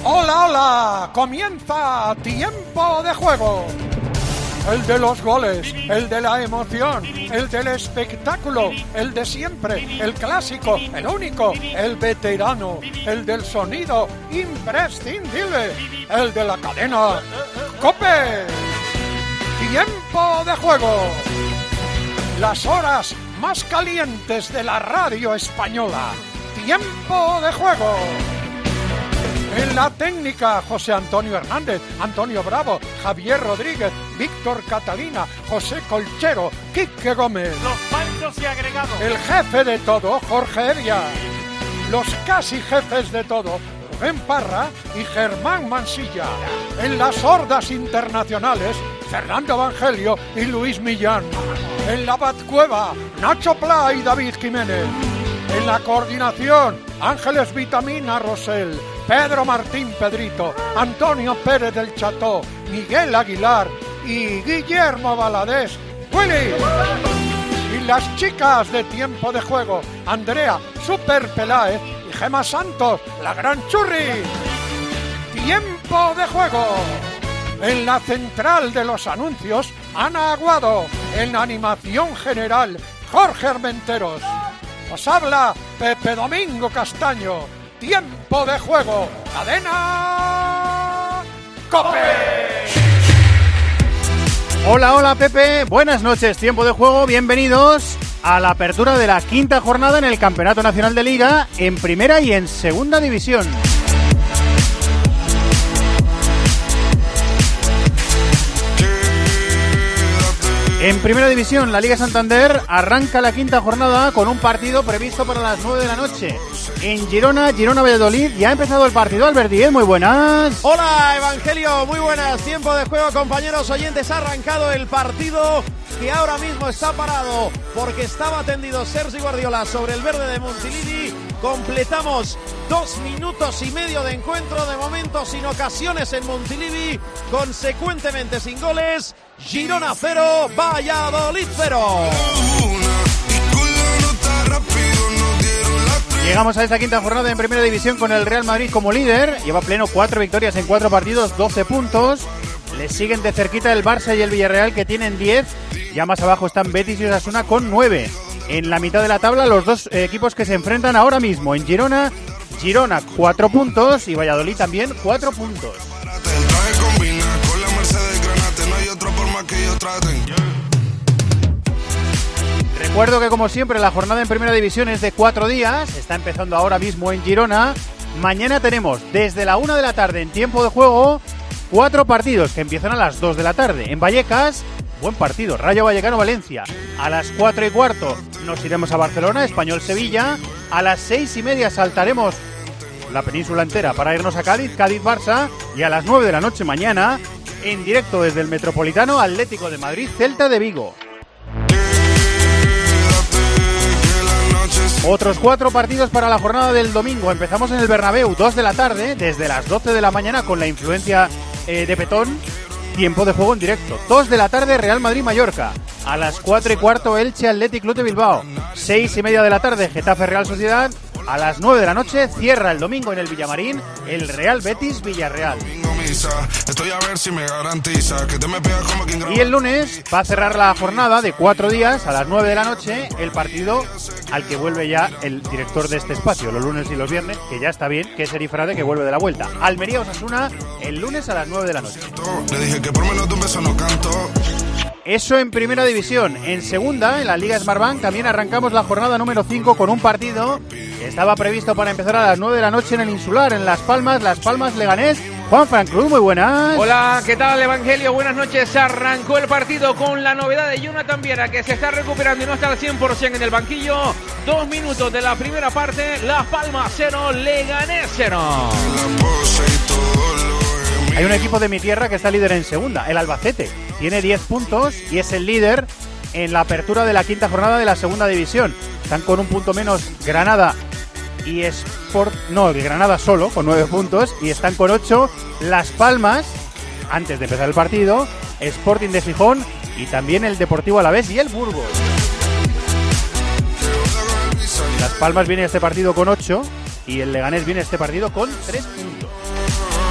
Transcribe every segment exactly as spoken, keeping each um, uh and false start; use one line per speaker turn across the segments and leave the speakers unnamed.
Hola, hola, comienza Tiempo de Juego. El de los goles, el de la emoción, el del espectáculo, el de siempre, el clásico, el único, el veterano, el del sonido imprescindible, el de la cadena COPE. Tiempo de Juego. Las horas más calientes de la radio española. Tiempo de Juego. En la técnica, José Antonio Hernández, Antonio Bravo, Javier Rodríguez, Víctor Catalina, José Colchero, Quique Gómez.
Los panchos y agregados.
El jefe de todo, Jorge Evia. Los casi jefes de todo, Rubén Parra y Germán Mansilla. En las hordas internacionales, Fernando Evangelio y Luis Millán. En la Batcueva, Nacho Pla y David Jiménez. En la coordinación, Ángeles Vitamina Rosell, Pedro Martín Pedrito, Antonio Pérez del Cható, Miguel Aguilar y Guillermo Valadés. ¡Willy! Y las chicas de Tiempo de Juego, Andrea Super Peláez y Gema Santos, la gran churri. Tiempo de Juego. En la central de los anuncios, Ana Aguado. En la animación general, Jorge Armenteros. Os habla Pepe Domingo Castaño. Tiempo de Juego. Cadena COPE.
Hola, hola Pepe. Buenas noches. Tiempo de Juego. Bienvenidos a la apertura de la quinta jornada en el Campeonato Nacional de Liga en Primera y en Segunda División. En Primera División, la Liga Santander arranca la quinta jornada con un partido previsto para las nueve de la noche. En Girona, Girona-Valladolid, ya ha empezado el partido. Albert Díez, muy buenas.
Hola, Evangelio, muy buenas. Tiempo de juego, compañeros oyentes. Ha arrancado el partido que ahora mismo está parado porque estaba tendido Sergi Guardiola sobre el verde de Montilivi. Completamos dos minutos y medio de encuentro, de momento sin ocasiones en Montilivi, consecuentemente sin goles. Girona cero, Valladolid cero.
Llegamos a esta quinta jornada en Primera División con el Real Madrid como líder. Lleva pleno cuatro victorias en cuatro partidos, doce puntos. Le siguen de cerquita el Barça y el Villarreal, que tienen diez. Ya más abajo están Betis y Osasuna con nueve. En la mitad de la tabla los dos equipos que se enfrentan ahora mismo. En Girona, Girona cuatro puntos y Valladolid también cuatro puntos. Recuerdo que como siempre la jornada en Primera División es de cuatro días. Está empezando ahora mismo en Girona. Mañana tenemos desde la una de la tarde en Tiempo de Juego cuatro partidos que empiezan a las dos de la tarde. En Vallecas, buen partido, Rayo Vallecano-Valencia. A las cuatro y cuarto nos iremos a Barcelona, Español-Sevilla. A las seis y media saltaremos la península entera para irnos a Cádiz, Cádiz-Barça. Y a las nueve de la noche mañana, en directo desde el Metropolitano, Atlético de Madrid, Celta de Vigo. Otros cuatro partidos para la jornada del domingo. Empezamos en el Bernabéu, dos de la tarde, desde las doce de la mañana con la influencia eh, de Petón. Tiempo de juego en directo. dos de la tarde, Real Madrid-Mallorca. A las cuatro y cuarto, Elche Athletic Club de Bilbao. seis y media de la tarde, Getafe Real Sociedad. A las nueve de la noche cierra el domingo en el Villamarín el Real Betis Villarreal. Y el lunes va a cerrar la jornada de cuatro días a las nueve de la noche el partido al que vuelve ya el director de este espacio los lunes y los viernes, que ya está bien, que es Eri Frade, que vuelve de la vuelta. Almería Osasuna el lunes a las nueve de la noche.
Le dije que por menos de un beso no canto.
Eso en Primera División. En Segunda, en la Liga Smartbank, también arrancamos la jornada número cinco con un partido que estaba previsto para empezar a las nueve de la noche en el Insular, en Las Palmas, Las Palmas Leganés. Juan Fran Cruz, muy buenas.
Hola, ¿qué tal, Evangelio? Buenas noches. Arrancó el partido con la novedad de Jonathan Viera, que se está recuperando y no está al cien por ciento en el banquillo. Dos minutos de la primera parte, Las Palmas cero, Leganés cero.
Hay un equipo de mi tierra que está líder en Segunda, el Albacete. Tiene diez puntos y es el líder en la apertura de la quinta jornada de la Segunda División. Están con un punto menos Granada y Sport... No, el Granada solo, con nueve puntos. Y están con ocho Las Palmas, antes de empezar el partido, Sporting de Gijón y también el Deportivo Alavés y el Burgos. Las Palmas viene este partido con ocho y el Leganés viene este partido con tres puntos.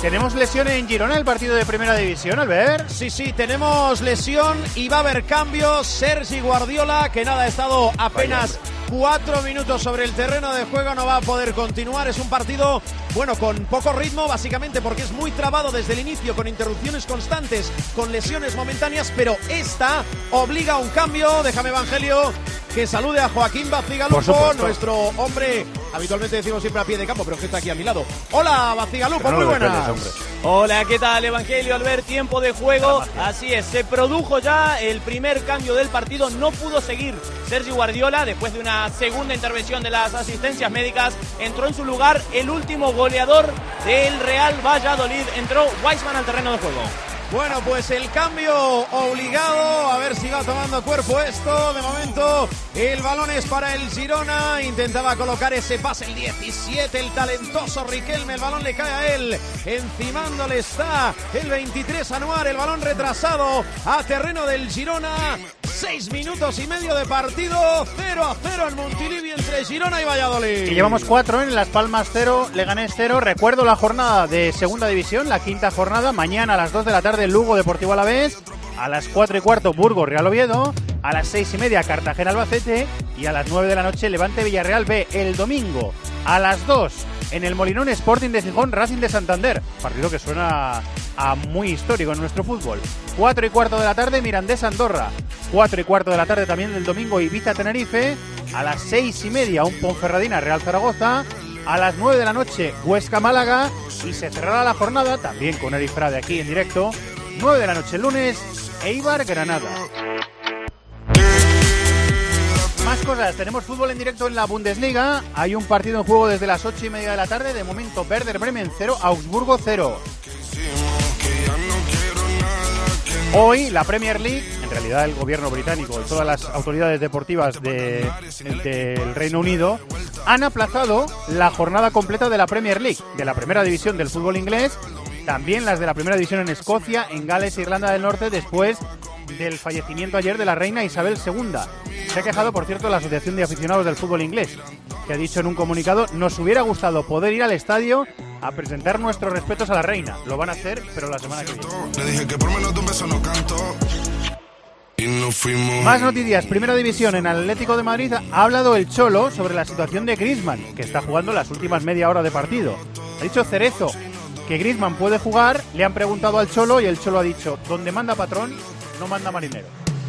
Tenemos lesión en Girona, el partido de Primera División, Albert.
Sí, sí, tenemos lesión y va a haber cambio. Sergi Guardiola, que nada, ha estado apenas cuatro minutos sobre el terreno de juego, no va a poder continuar. Es un partido, bueno, con poco ritmo, básicamente porque es muy trabado desde el inicio, con interrupciones constantes, con lesiones momentáneas, pero esta obliga a un cambio. Déjame, Evangelio, que salude a Joaquín Bacigalupo, nuestro hombre, habitualmente decimos siempre a pie de campo, pero que está aquí a mi lado. Hola, Bacigalupo, no muy buenas.
Dependes, Hola, ¿qué tal, Evangelio? Albert, tiempo de juego. Así es, se produjo ya el primer cambio del partido. No pudo seguir Sergi Guardiola después de una segunda intervención de las asistencias médicas. Entró en su lugar el último goleador del Real Valladolid. Entró Weissman al terreno de juego.
Bueno, pues el cambio obligado, a ver si va tomando cuerpo esto. De momento el balón es para el Girona, intentaba colocar ese pase el diecisiete, el talentoso Riquelme, el balón le cae a él, encimándole está el veintitrés Anuar, el balón retrasado a terreno del Girona. Seis minutos y medio de partido, cero a cero en Montilivi entre Girona y Valladolid.
Que llevamos cuatro en Las Palmas cero, Leganés cero. Recuerdo la jornada de Segunda División, la quinta jornada. Mañana a las dos de la tarde Lugo Deportivo Alavés. A las cuatro y cuarto Burgos Real Oviedo. A las seis y media Cartagena Albacete. Y a las nueve de la noche Levante Villarreal B. El domingo a las dos en el Molinón Sporting de Gijón Racing de Santander. Partido que suena a muy histórico en nuestro fútbol. Cuatro y cuarto de la tarde Mirandés Andorra. Cuatro y cuarto de la tarde también del domingo Ibiza Tenerife. A las seis y media un Ponferradina Real Zaragoza. A las nueve de la noche Huesca Málaga. Y se cerrará la jornada también con Eric Frade aquí en directo. nueve de la noche el lunes Eibar Granada. Más cosas, tenemos fútbol en directo en la Bundesliga. Hay un partido en juego desde las ocho y media de la tarde. De momento Werder Bremen cero, Augsburgo cero. Hoy la Premier League, en realidad el gobierno británico y todas las autoridades deportivas de, del Reino Unido han aplazado la jornada completa de la Premier League, de la primera división del fútbol inglés, también las de la primera división en Escocia, en Gales e Irlanda del Norte, después del fallecimiento ayer de la reina Isabel segunda. Se ha quejado, por cierto, la Asociación de Aficionados del Fútbol Inglés, que ha dicho en un comunicado: nos hubiera gustado poder ir al estadio a presentar nuestros respetos a la reina. Lo van a hacer, pero la semana que viene.
Le dije que por menos de un beso no canto. Y nos fuimos.
Más noticias. Primera división en Atlético de Madrid. Ha hablado el Cholo sobre la situación de Griezmann, que está jugando las últimas media hora de partido. Ha dicho Cerezo que Griezmann puede jugar. Le han preguntado al Cholo y el Cholo ha dicho: donde manda patrón, no manda marinero.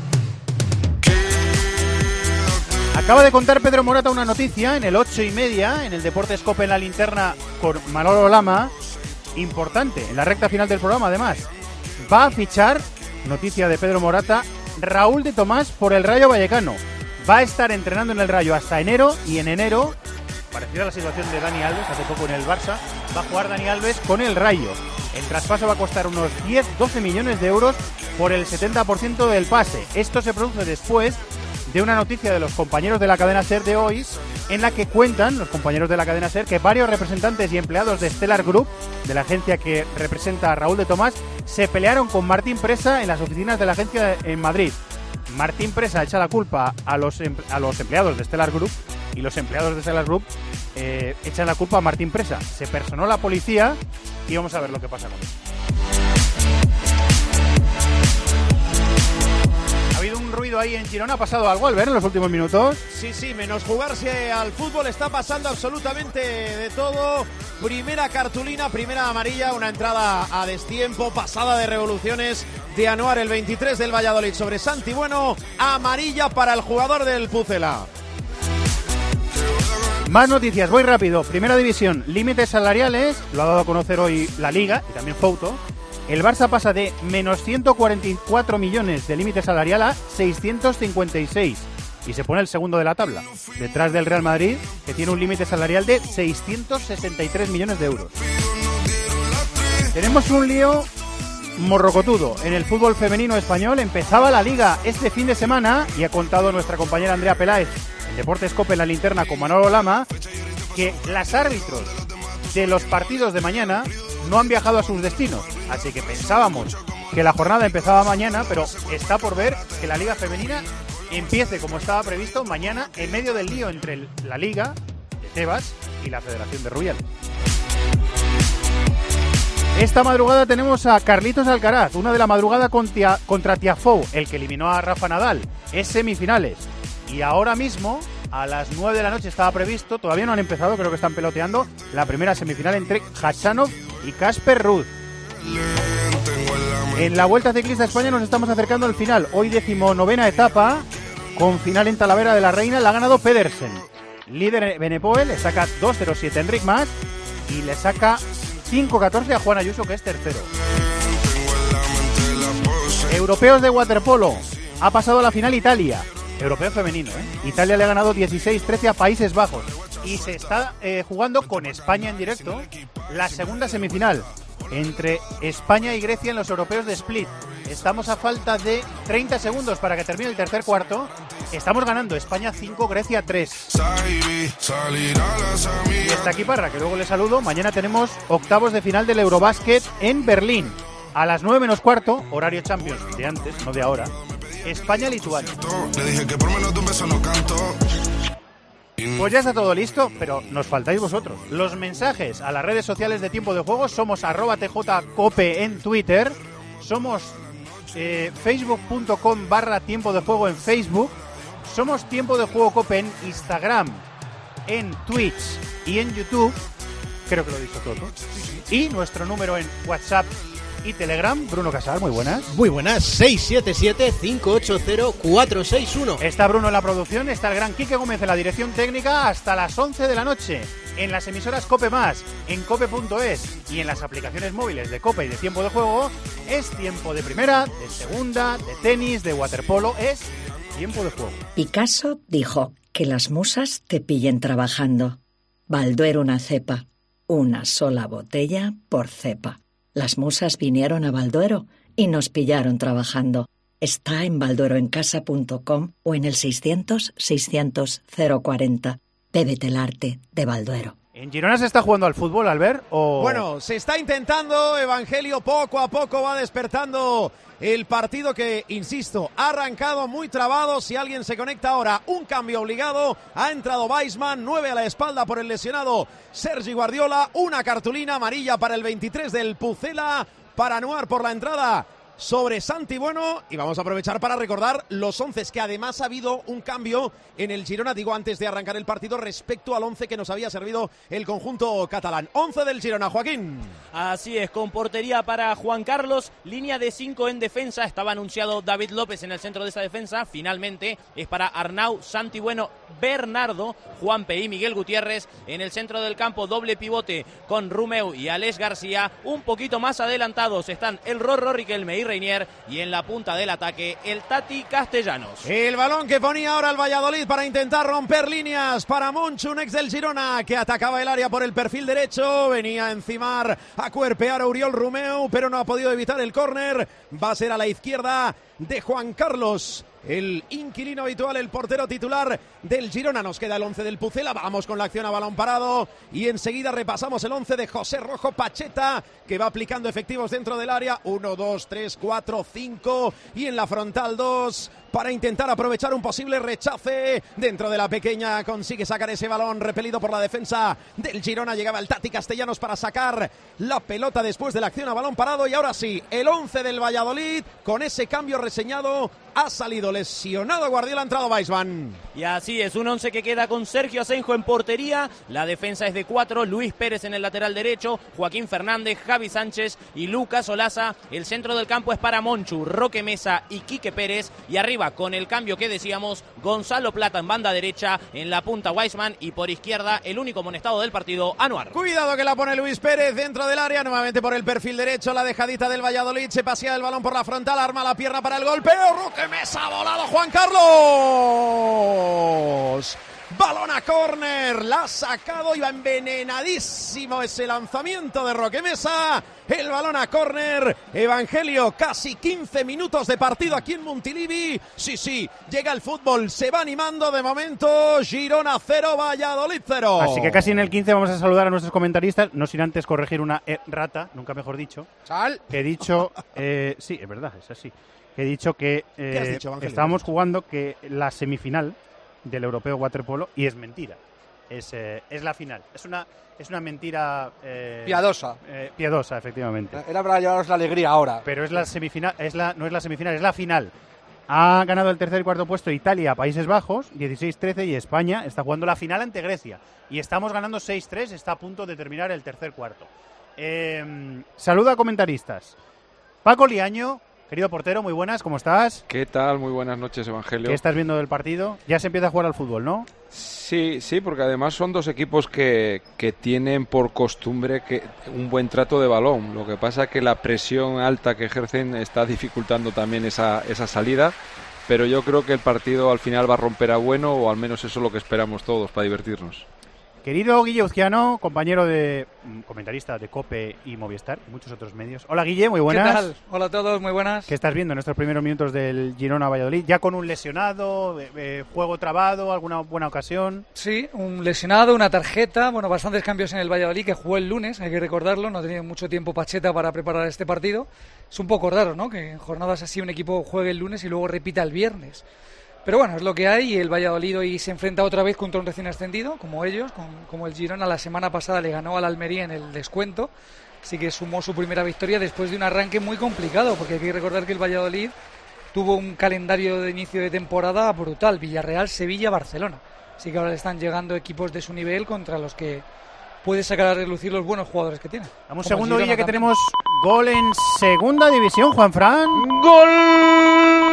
Acaba de contar Pedro Morata una noticia en el ocho y media, en el Deportes Cope en la linterna con Manolo Lama, importante, en la recta final del programa además. Va a fichar, noticia de Pedro Morata, Raúl de Tomás por el Rayo Vallecano. Va a estar entrenando en el Rayo hasta enero y en enero, parecida a la situación de Dani Alves hace poco en el Barça, va a jugar Dani Alves con el Rayo. El traspaso va a costar unos diez a doce millones de euros por el setenta por ciento del pase. Esto se produce después de una noticia de los compañeros de la cadena SER de hoy, en la que cuentan los compañeros de la cadena SER que varios representantes y empleados de Stellar Group, de la agencia que representa a Raúl de Tomás, se pelearon con Martín Presa en las oficinas de la agencia en Madrid. Martín Presa echa la culpa a los, a los empleados de Stellar Group y los empleados de Stellar Group eh, echan la culpa a Martín Presa. Se personó la policía y vamos a ver lo que pasa con eso. Ha habido un ruido ahí en Girona, ha pasado algo, Albert, en los últimos minutos.
Sí, sí, menos jugarse al fútbol está pasando absolutamente de todo. Primera cartulina, primera amarilla, una entrada a destiempo, pasada de revoluciones de Anuar, el veintitrés del Valladolid sobre Santi Bueno, amarilla para el jugador del Pucela.
Más noticias, voy rápido. Primera división, límites salariales, lo ha dado a conocer hoy la Liga y también Fouto. El Barça pasa de menos ciento cuarenta y cuatro millones de límite salarial a seiscientos cincuenta y seis y se pone el segundo de la tabla, detrás del Real Madrid, que tiene un límite salarial de seiscientos sesenta y tres millones de euros. Tenemos un lío morrocotudo en el fútbol femenino español. Empezaba la Liga este fin de semana y ha contado nuestra compañera Andrea Peláez en Deportes Cope en la linterna con Manolo Lama que las árbitros de los partidos de mañana no han viajado a sus destinos, así que pensábamos que la jornada empezaba mañana, pero está por ver que la Liga Femenina empiece como estaba previsto mañana, en medio del lío entre la Liga de Tebas y la Federación de Rubiales. Esta madrugada tenemos a Carlitos Alcaraz, una de la madrugada contra, contra Tiafoe, el que eliminó a Rafa Nadal. Es semifinales. Y ahora mismo, a las nueve de la noche estaba previsto, todavía no han empezado, creo que están peloteando, la primera semifinal entre Khachanov y Casper Ruud. En la Vuelta Ciclista a España nos estamos acercando al final. Hoy decimonovena etapa, con final en Talavera de la Reina, la ha ganado Pedersen. Líder Benepoel, le saca dos cero siete a Enric Mas y le saca cinco catorce a Juan Ayuso, que es tercero. Europeos de waterpolo, ha pasado a la final Italia. Europeo femenino, ¿eh? Italia le ha ganado dieciséis trece a Países Bajos. Y se está eh, jugando con España en directo la segunda semifinal entre España y Grecia en los europeos de Split. Estamos a falta de treinta segundos para que termine el tercer cuarto. Estamos ganando España cinco, Grecia tres. Y está aquí Parra, que luego le saludo. Mañana tenemos octavos de final del Eurobásquet en Berlín. A las nueve menos cuarto, horario Champions de antes, no de ahora. España-Lituania.
Le dije que por menos de un beso no canto.
Pues ya está todo listo, pero nos faltáis vosotros. Los mensajes a las redes sociales de Tiempo de Juego somos arroba tjcope en Twitter, somos eh, facebook.com barra Tiempo de Juego en Facebook, somos Tiempo de Juego Cope en Instagram, en Twitch y en YouTube, creo que lo he dicho todo, y nuestro número en WhatsApp y Telegram. Bruno Casal, muy buenas.
Muy buenas, seis siete siete, cinco ocho cero, cuatro seis uno.
Está Bruno en la producción, está el gran Quique Gómez en la dirección técnica hasta las once de la noche. En las emisoras Cope Más, en cope punto es y en las aplicaciones móviles de Cope y de Tiempo de Juego, es tiempo de primera, de segunda, de tenis, de waterpolo, es Tiempo de Juego.
Picasso dijo que las musas te pillen trabajando. Balduero una cepa, una sola botella por cepa. Las musas vinieron a Balduero y nos pillaron trabajando. Está en baldueroencasa punto com o en el seiscientos, seiscientos, cero cuarenta. Bébete el arte de Balduero.
¿En Girona se está jugando al fútbol, Albert? O...
Bueno, se está intentando, Evangelio poco a poco va despertando el partido que, insisto, ha arrancado muy trabado. Si alguien se conecta ahora, un cambio obligado, ha entrado Weissman, nueve a la espalda por el lesionado Sergi Guardiola, una cartulina amarilla para el veintitrés del Pucela, para Anuar por la entrada sobre Santi Bueno, y vamos a aprovechar para recordar los once, que además ha habido un cambio en el Girona, digo antes de arrancar el partido, respecto al once que nos había servido el conjunto catalán. Once del Girona, Joaquín.
Así es, con portería para Juan Carlos, línea de cinco en defensa, estaba anunciado David López en el centro de esa defensa, finalmente es para Arnau, Santi Bueno, Bernardo, Juanpe y Miguel Gutiérrez. En el centro del campo, doble pivote con Rumeu y Alex García, un poquito más adelantados están el Rorro Riquelme y Reinier, y en la punta del ataque el Tati Castellanos.
El balón que ponía ahora el Valladolid para intentar romper líneas para Monchu, un ex del Girona, que atacaba el área por el perfil derecho, venía a encimar, a cuerpear a Oriol Rumeu, pero no ha podido evitar el córner. Va a ser a la izquierda de Juan Carlos, el inquilino habitual, el portero titular del Girona. Nos queda el once del Pucela, vamos con la acción a balón parado y enseguida repasamos el once de José Rojo Pacheta, que va aplicando efectivos dentro del área, uno, dos, tres, cuatro, cinco, y en la frontal dos, para intentar aprovechar un posible rechace dentro de la pequeña. Consigue sacar ese balón repelido por la defensa del Girona. Llegaba el Tati Castellanos para sacar la pelota después de la acción a balón parado. Y ahora sí, el once del Valladolid, con ese cambio reseñado, ha salido lesionado Guardiola, ha entrado Weissman.
Y así es, un once que queda con Sergio Asenjo en portería. La defensa es de cuatro, Luis Pérez en el lateral derecho, Joaquín Fernández, Javi Sánchez y Lucas Olaza. El centro del campo es para Monchu, Roque Mesa y Quique Pérez. Y arriba, con el cambio que decíamos, Gonzalo Plata en banda derecha, en la punta Weissman, y por izquierda el único amonestado del partido, Anuar.
Cuidado que la pone Luis Pérez dentro del área, nuevamente por el perfil derecho, la dejadita del Valladolid, se pasea el balón por la frontal, arma la pierna para el golpeo, Roque Mesa, ha volado Juan Carlos. Balón a córner, la ha sacado, iba envenenadísimo ese lanzamiento de Roque Mesa. El balón a córner, Evangelio, casi quince minutos de partido aquí en Montilivi. Sí, sí, llega el fútbol, se va animando de momento. Girona cero, Valladolid cero.
Así que casi en el quince vamos a saludar a nuestros comentaristas, no sin antes corregir una errata, nunca mejor dicho.
Sal.
Que he dicho, eh, sí, es verdad, es así. Que he dicho que eh,
¿Qué has dicho, Evangelio?
estábamos jugando que la semifinal del Europeo Waterpolo, y es mentira. es, eh, es la final. Es una, es una mentira... Eh,
piadosa.
Eh, piadosa, efectivamente.
Era para llevaros la alegría ahora.
Pero es la semifinal, es la, no es la semifinal, es la final. Ha ganado el tercer y cuarto puesto Italia, Países Bajos, dieciséis trece, y España está jugando la final ante Grecia. Y estamos ganando seis tres, está a punto de terminar el tercer cuarto. Eh, saluda a comentaristas. Paco Liaño, querido portero, muy buenas, ¿cómo estás?
¿Qué tal? Muy buenas noches, Evangelio.
¿Qué estás viendo del partido? Ya se empieza a jugar al fútbol, ¿no?
Sí, sí, porque además son dos equipos que, que tienen por costumbre que un buen trato de balón. Lo que pasa es que la presión alta que ejercen está dificultando también esa, esa salida, pero yo creo que el partido al final va a romper a bueno, o al menos eso es lo que esperamos todos para divertirnos.
Querido Guille Uzquiano, compañero de comentarista de COPE y Movistar y muchos otros medios. Hola Guille, muy buenas.
¿Qué tal? Hola a todos, muy buenas.
¿Qué estás viendo en estos primeros minutos del Girona-Valladolid? ¿Ya con un lesionado, eh, juego trabado, alguna buena ocasión?
Sí, un lesionado, una tarjeta, bueno, bastantes cambios en el Valladolid, que jugó el lunes, hay que recordarlo, no ha tenido mucho tiempo Pacheta para preparar este partido. Es un poco raro, ¿no?, que en jornadas así un equipo juegue el lunes y luego repita el viernes. Pero bueno, es lo que hay, y el Valladolid hoy se enfrenta otra vez contra un recién ascendido, como ellos, con, como el Girona. La semana pasada le ganó al Almería en el descuento, así que sumó su primera victoria después de un arranque muy complicado, porque hay que recordar que el Valladolid tuvo un calendario de inicio de temporada brutal: Villarreal, Sevilla, Barcelona. Así que ahora le están llegando equipos de su nivel contra los que puede sacar a relucir los buenos jugadores que tiene.
Vamos, un segundo, Guille, que tenemos gol en segunda división, Juanfran.
¡Gol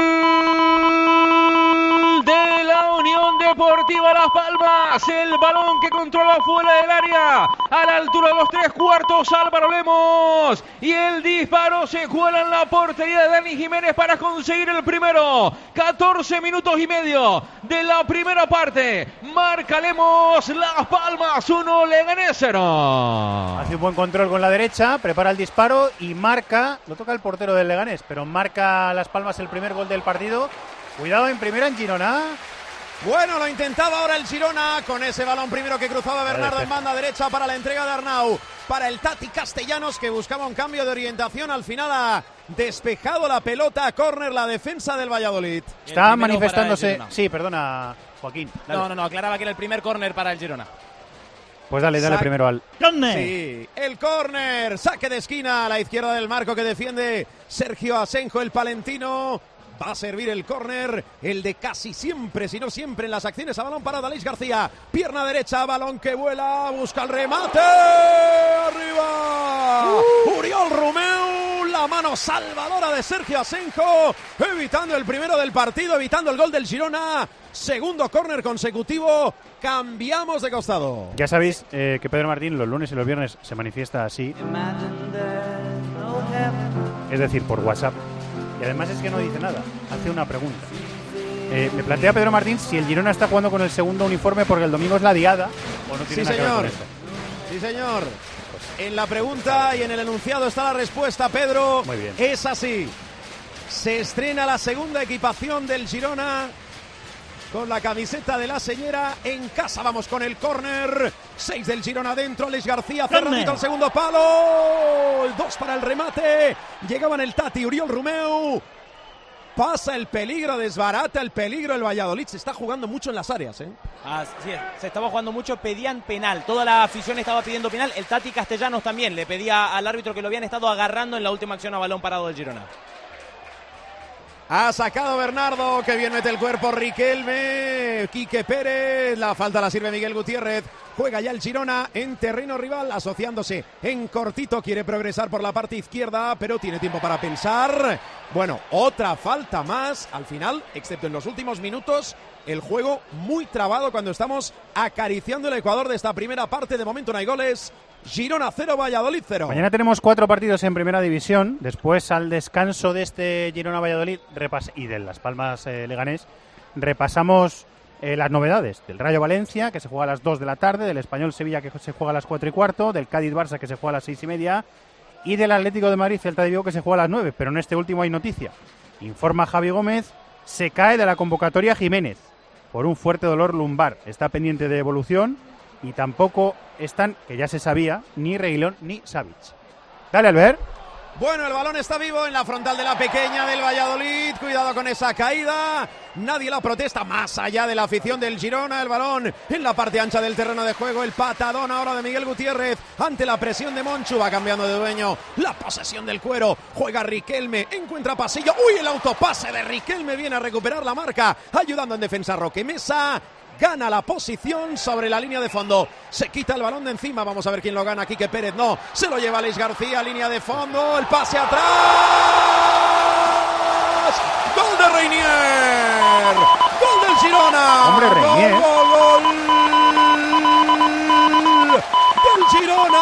de la Unión Deportiva Las Palmas! El balón que controla fuera del área, a la altura de los tres cuartos, Álvaro Lemos, y el disparo se cuela en la portería de Dani Jiménez para conseguir el primero. catorce minutos y medio de la primera parte. Marca Lemos, Las Palmas uno, Leganés cero.
Hace un buen control con la derecha, prepara el disparo y marca, lo toca el portero del Leganés, pero marca Las Palmas el primer gol del partido. Cuidado en primera en Girona.
Bueno, lo intentaba ahora el Girona con ese balón primero que cruzaba Bernardo en banda derecha para la entrega de Arnau, para el Tati Castellanos, que buscaba un cambio de orientación. Al final ha despejado la pelota, córner, la defensa del Valladolid.
Está manifestándose. Sí, perdona, Joaquín.
Dale. No, no, no, aclaraba que era el primer córner para el Girona.
Pues dale, dale Sa- primero al...
Sí, el córner, saque de esquina a la izquierda del marco que defiende Sergio Asenjo, el palentino. Va a servir el córner, el de casi siempre, si no siempre en las acciones a balón para Aleix García. Pierna derecha, balón que vuela, busca el remate. ¡Arriba! Uh. Uriol Romeu, la mano salvadora de Sergio Asenjo, evitando el primero del partido, evitando el gol del Girona. Segundo córner consecutivo, cambiamos de costado.
Ya sabéis eh, que Pedro Martín los lunes y los viernes se manifiesta así, es decir, por WhatsApp. Y además es que no dice nada, hace una pregunta. Eh, me plantea Pedro Martín si el Girona está jugando con el segundo uniforme porque el domingo es la diada o no tiene
sí,
nada que ver
señor.
con esto.
Sí, señor. En la pregunta y en el enunciado está la respuesta, Pedro.
Muy bien.
Es así. Se estrena la segunda equipación del Girona con la camiseta de la señora en casa. Vamos con el córner. Seis del Girona dentro. Aleix García cerradito al segundo palo. Dos para el remate. Llegaban el Tati, Uriol Romeu. Pasa el peligro, desbarata el peligro el Valladolid. Se está jugando mucho en las áreas, ¿eh?
Así es, se estaba jugando mucho, pedían penal. Toda la afición estaba pidiendo penal. El Tati Castellanos también le pedía al árbitro, que lo habían estado agarrando en la última acción a balón parado del Girona.
Ha sacado Bernardo, que bien mete el cuerpo Riquelme, Quique Pérez, la falta la sirve Miguel Gutiérrez. Juega ya el Girona en terreno rival, asociándose en cortito, quiere progresar por la parte izquierda, pero tiene tiempo para pensar. Bueno, otra falta más, al final, excepto en los últimos minutos, el juego muy trabado cuando estamos acariciando el Ecuador de esta primera parte. De momento no hay goles. Girona cero, Valladolid cero.
Mañana tenemos cuatro partidos en primera división. Después, al descanso de este Girona-Valladolid repas- y de Las Palmas eh, Leganés, repasamos eh, las novedades del Rayo Valencia, que se juega a las dos de la tarde, del Español Sevilla, que se juega a las cuatro y cuarto, del Cádiz Barça, que se juega a las seis y media, y del Atlético de Madrid Celta de Vigo, que se juega a las nueve. Pero en este último hay noticia. Informa Javi Gómez, se cae de la convocatoria Jiménez por un fuerte dolor lumbar. Está pendiente de evolución. Y tampoco están, que ya se sabía, ni Reguilón ni Savic. Dale, Albert.
Bueno, el balón está vivo en la frontal de la pequeña del Valladolid. Cuidado con esa caída. Nadie la protesta más allá de la afición del Girona. El balón en la parte ancha del terreno de juego. El patadón ahora de Miguel Gutiérrez ante la presión de Monchu. Va cambiando de dueño. La posesión del cuero. Juega Riquelme. Encuentra pasillo. ¡Uy! El autopase de Riquelme viene a recuperar la marca. Ayudando en defensa Roque Mesa. Gana la posición sobre la línea de fondo. Se quita el balón de encima. Vamos a ver quién lo gana. Quique Pérez no. Se lo lleva Aleix García. Línea de fondo. El pase atrás. Gol de Reinier. Gol del Girona.
Hombre, Reinier.
Gol, gol, gol del Girona.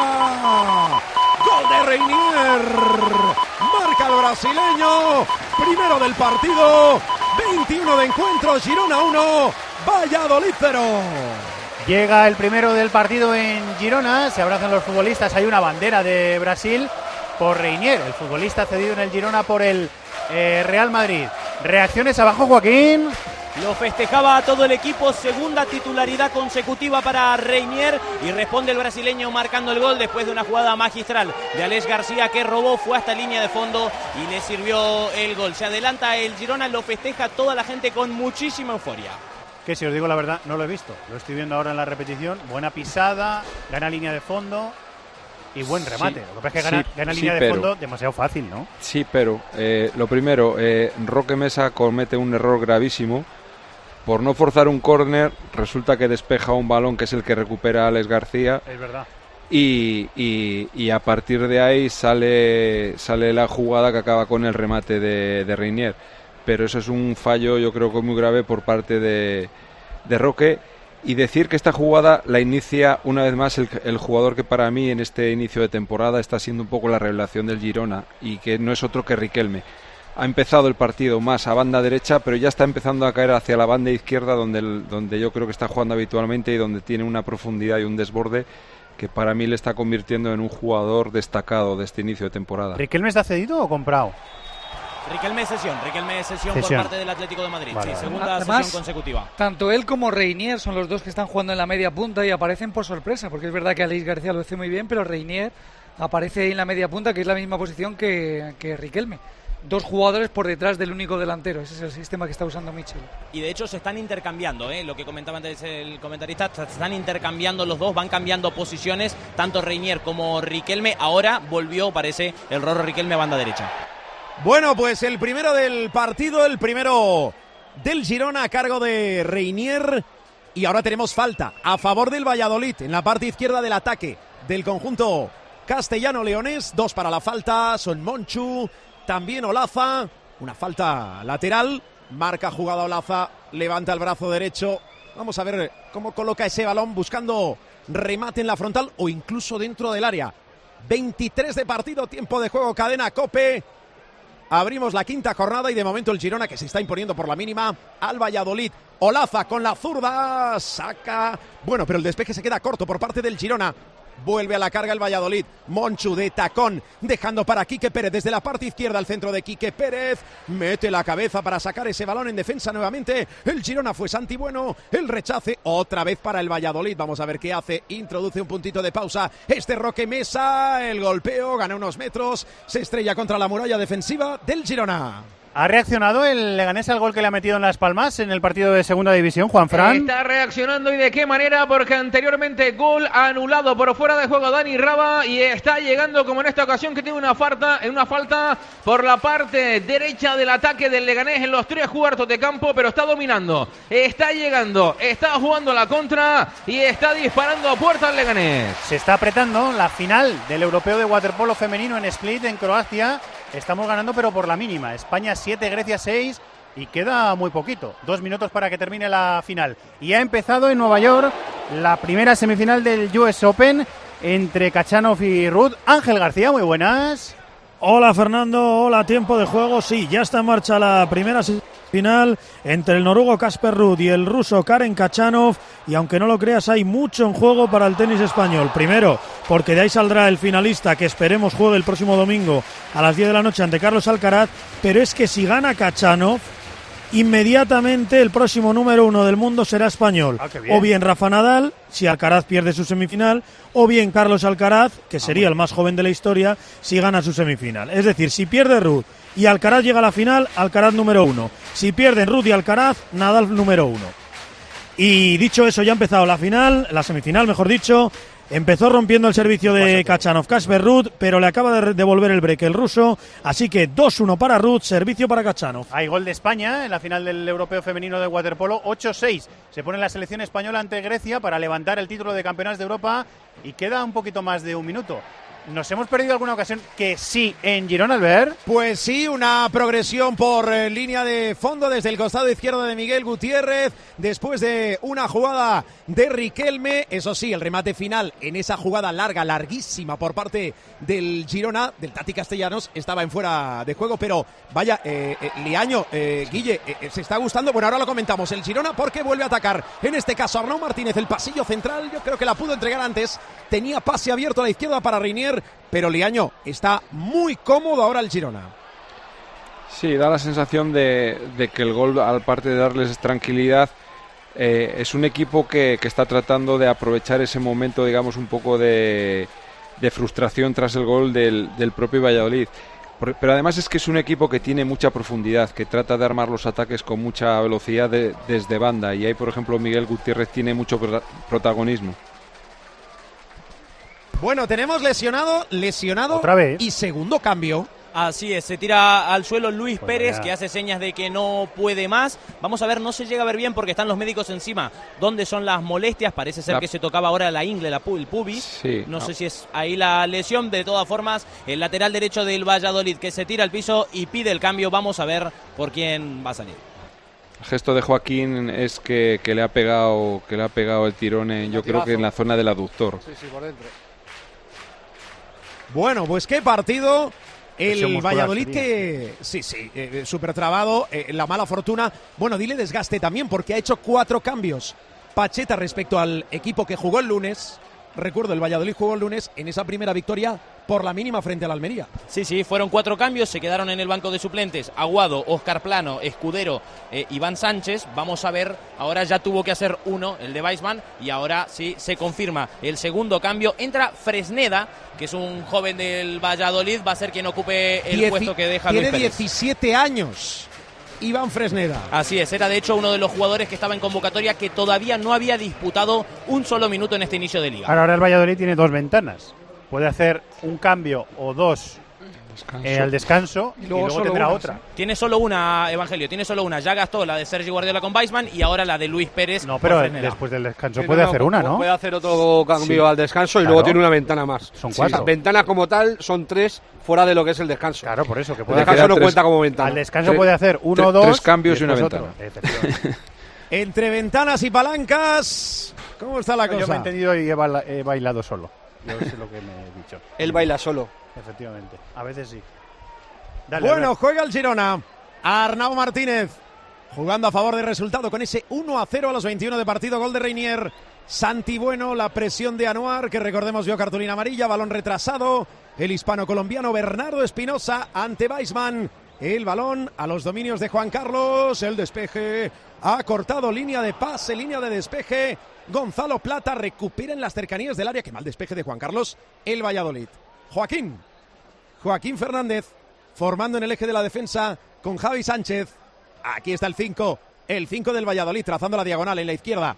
Gol de Reinier. Marca el brasileño. Primero del partido. veintiuno de encuentro. Girona uno. Valladolid cero.
Llega el primero del partido en Girona, se abrazan los futbolistas, hay una bandera de Brasil por Reinier, el futbolista cedido en el Girona por el eh, Real Madrid. Reacciones abajo, Joaquín.
Lo festejaba todo el equipo, segunda titularidad consecutiva para Reinier y responde el brasileño marcando el gol después de una jugada magistral de Aleix García que robó, fue hasta línea de fondo y le sirvió el gol. Se adelanta el Girona, lo festeja toda la gente con muchísima euforia.
Que si os digo la verdad, no lo he visto. Lo estoy viendo ahora en la repetición. Buena pisada, gana línea de fondo y buen remate.
Sí,
lo que pasa es que gana,
sí,
gana
sí,
línea de
pero,
fondo demasiado fácil, ¿no?
Sí, pero eh, lo primero, eh, Roque Mesa comete un error gravísimo. Por no forzar un córner, resulta que despeja un balón que es el que recupera Aleix García.
Es verdad.
Y, y, y a partir de ahí sale, sale la jugada que acaba con el remate de, de Reinier. Pero eso es un fallo, yo creo que muy grave por parte de, de Roque. Y decir que esta jugada la inicia una vez más el, el jugador que para mí en este inicio de temporada está siendo un poco la revelación del Girona y que no es otro que Riquelme. Ha empezado el partido más a banda derecha, pero ya está empezando a caer hacia la banda izquierda, donde, el, donde yo creo que está jugando habitualmente y donde tiene una profundidad y un desborde que para mí le está convirtiendo en un jugador destacado de este inicio de temporada.
¿Riquelme está cedido o comprado?
Riquelme sesión, Riquelme sesión,
sesión.
por parte del Atlético de Madrid.
Vale,
sí,
vale.
segunda
Además,
sesión consecutiva.
Tanto él como Reinier son los dos que están jugando en la media punta y aparecen por sorpresa, porque es verdad que Aleix García lo hace muy bien, pero Reinier aparece ahí en la media punta, que es la misma posición que, que Riquelme. Dos jugadores por detrás del único delantero. Ese es el sistema que está usando Michel.
Y de hecho se están intercambiando, ¿eh? Lo que comentaba antes el comentarista, se están intercambiando los dos, van cambiando posiciones, tanto Reinier como Riquelme. Ahora volvió, parece, el Rorro Riquelme a banda derecha.
Bueno, pues el primero del partido, el primero del Girona a cargo de Reinier. Y ahora tenemos falta a favor del Valladolid en la parte izquierda del ataque del conjunto castellano-leonés. Dos para la falta, son Monchu, también Olaza. Una falta lateral, marca jugada Olaza, levanta el brazo derecho. Vamos a ver cómo coloca ese balón buscando remate en la frontal o incluso dentro del área. veintitrés de partido, tiempo de juego, cadena COPE. Abrimos la quinta jornada y de momento el Girona que se está imponiendo por la mínima al Valladolid. Olaza con la zurda, saca. Bueno, pero el despeje se queda corto por parte del Girona. Vuelve a la carga el Valladolid. Monchu de tacón, dejando para Quique Pérez desde la parte izquierda, al centro de Quique Pérez. Mete la cabeza para sacar ese balón en defensa nuevamente. El Girona fue Santi Bueno. El rechace otra vez para el Valladolid. Vamos a ver qué hace. Introduce un puntito de pausa. Este Roque Mesa. El golpeo, gana unos metros. Se estrella contra la muralla defensiva del Girona.
¿Ha reaccionado el Leganés al gol que le ha metido en Las Palmas en el partido de Segunda División, Juanfran?
Está reaccionando y de qué manera, porque anteriormente gol anulado por fuera de juego Dani Raba y está llegando como en esta ocasión que tiene una falta, una falta por la parte derecha del ataque del Leganés en los tres cuartos de campo, pero está dominando, está llegando, está jugando la contra y está disparando a puerta al Leganés.
Se está apretando la final del Europeo de Waterpolo Femenino en Split, en Croacia. Estamos ganando pero por la mínima. España siete, Grecia seis y queda muy poquito. Dos minutos para que termine la final. Y ha empezado en Nueva York la primera semifinal del U S Open entre Khachanov y Ruud. Ángel García, muy buenas.
Hola Fernando, hola, tiempo de juego. Sí, ya está en marcha la primera final entre el noruego Casper Ruud y el ruso Karen Khachanov, y aunque no lo creas hay mucho en juego para el tenis español. Primero, porque de ahí saldrá el finalista que esperemos juegue el próximo domingo a las diez de la noche ante Carlos Alcaraz, pero es que si gana Khachanov inmediatamente el próximo número uno del mundo será español.
Ah, qué bien.
O bien Rafa Nadal, si Alcaraz pierde su semifinal, o bien Carlos Alcaraz, que sería
ah,
el más joven de la historia, si gana su semifinal. Es decir, si pierde Ruud y Alcaraz llega a la final, Alcaraz número uno. Si pierden Ruud y Alcaraz, Nadal número uno. Y dicho eso, ya ha empezado la final, la semifinal, mejor dicho. Empezó rompiendo el servicio de Khachanov, Casper Ruud, pero le acaba de devolver el break el ruso, así que dos uno para Ruud, servicio para Khachanov.
Hay gol de España en la final del Europeo Femenino de Waterpolo, ocho seis. Se pone la selección española ante Grecia para levantar el título de campeonas de Europa y queda un poquito más de un minuto. ¿Nos hemos perdido alguna ocasión que sí en Girona, Albert?
Pues sí, una progresión por eh, línea de fondo desde el costado izquierdo de Miguel Gutiérrez, después de una jugada de Riquelme. Eso sí, el remate final en esa jugada larga, larguísima por parte del Girona, del Tati Castellanos, estaba en fuera de juego, pero vaya, eh, eh, Liaño, eh, Guille, eh, se está gustando. Bueno, ahora lo comentamos, el Girona porque vuelve a atacar, en este caso Arnau Martínez, el pasillo central, yo creo que la pudo entregar antes, tenía pase abierto a la izquierda para Reinier, pero Liaño está muy cómodo ahora el Girona.
Sí, da la sensación de, de que el gol, aparte de darles tranquilidad, eh, es un equipo que, que está tratando de aprovechar ese momento, digamos, un poco de, de frustración tras el gol del, del propio Valladolid. Pero además es que es un equipo que tiene mucha profundidad, que trata de armar los ataques con mucha velocidad de, desde banda, y ahí, por ejemplo, Miguel Gutiérrez tiene mucho protagonismo.
Bueno, tenemos lesionado, lesionado
¿Otra vez?
Y segundo cambio.
Así es, se tira al suelo Luis
Pues
Pérez,
vaya.
que hace señas de que no puede más. Vamos a ver, no se llega a ver bien porque están los médicos encima. ¿Dónde son las molestias? Parece ser
La...
que se tocaba ahora la ingle, la pu el pubis.
Sí,
no,
no
sé si es ahí la lesión. De todas formas, el lateral derecho del Valladolid que se tira al piso y pide el cambio. Vamos a ver por quién va a salir.
El gesto de Joaquín es que, que le ha pegado que le ha pegado el tirón, en, yo creo que en la zona del aductor.
Sí, sí, por dentro.
Bueno, pues qué partido.
Presión
El
muscular
Valladolid
sería.
que, sí, sí, eh, súper trabado, eh, la mala fortuna. Bueno, dile desgaste también porque ha hecho cuatro cambios. Pacheta respecto al equipo que jugó el lunes. Recuerdo, el Valladolid jugó el lunes en esa primera victoria por la mínima frente al Almería.
Sí, sí, fueron cuatro cambios, se quedaron en el banco de suplentes Aguado, Óscar Plano, Escudero, eh, Iván Sánchez. Vamos a ver, ahora ya tuvo que hacer uno, el de Weissman, y ahora sí se confirma el segundo cambio. Entra Fresneda, que es un joven del Valladolid, va a ser quien ocupe el
Dieci-
puesto que deja
Tiene
Luis Pérez.
diecisiete años, Iván Fresneda.
Así es, era de hecho uno de los jugadores que estaba en convocatoria que todavía no había disputado un solo minuto en este inicio de liga.
Ahora, ahora el Valladolid tiene dos ventanas. Puede hacer un cambio o dos eh, al descanso y luego, y luego tendrá
una,
otra.
sí.
Tiene solo una, Evangelio, tiene solo una. Ya gastó la de Sergi Guardiola con Weissman y ahora la de Luis Pérez.
No,
por
pero
Fresneda.
después del descanso
Sí,
puede
no,
hacer
no,
una, ¿no?
Puede hacer otro cambio
Sí.
al descanso y
Claro.
luego tiene una ventana más.
Son
Sí,
cuatro.
ventanas como tal son tres fuera de lo que es el descanso.
Claro, por eso que
El
puede
descanso
hacer
no
tres-
cuenta como ventana.
al descanso
Tres-
puede hacer uno o
tre-
dos
tres cambios y una
después
ventana.
otro. Efectivamente.
Entre ventanas y palancas, ¿cómo está la
Yo me he
cosa?
entendido y he, baila- he bailado solo. Yo sé lo que me he dicho.
Él baila solo.
Efectivamente. A veces sí. Dale,
Bueno,
Albert.
juega el Girona. Arnau Martínez jugando a favor del resultado con ese uno a cero a los veintiuno de partido. Gol de Reinier. Santi Bueno, la presión de Anuar, que recordemos vio cartulina amarilla, balón retrasado. El hispano-colombiano Bernardo Espinosa ante Weissman. El balón a los dominios de Juan Carlos. El despeje ha cortado línea de pase, línea de despeje. Gonzalo Plata recupera en las cercanías del área. Qué mal despeje de Juan Carlos. El Valladolid. Joaquín. Joaquín Fernández formando en el eje de la defensa con Javi Sánchez. Aquí está el cinco. El cinco del Valladolid trazando la diagonal en la izquierda.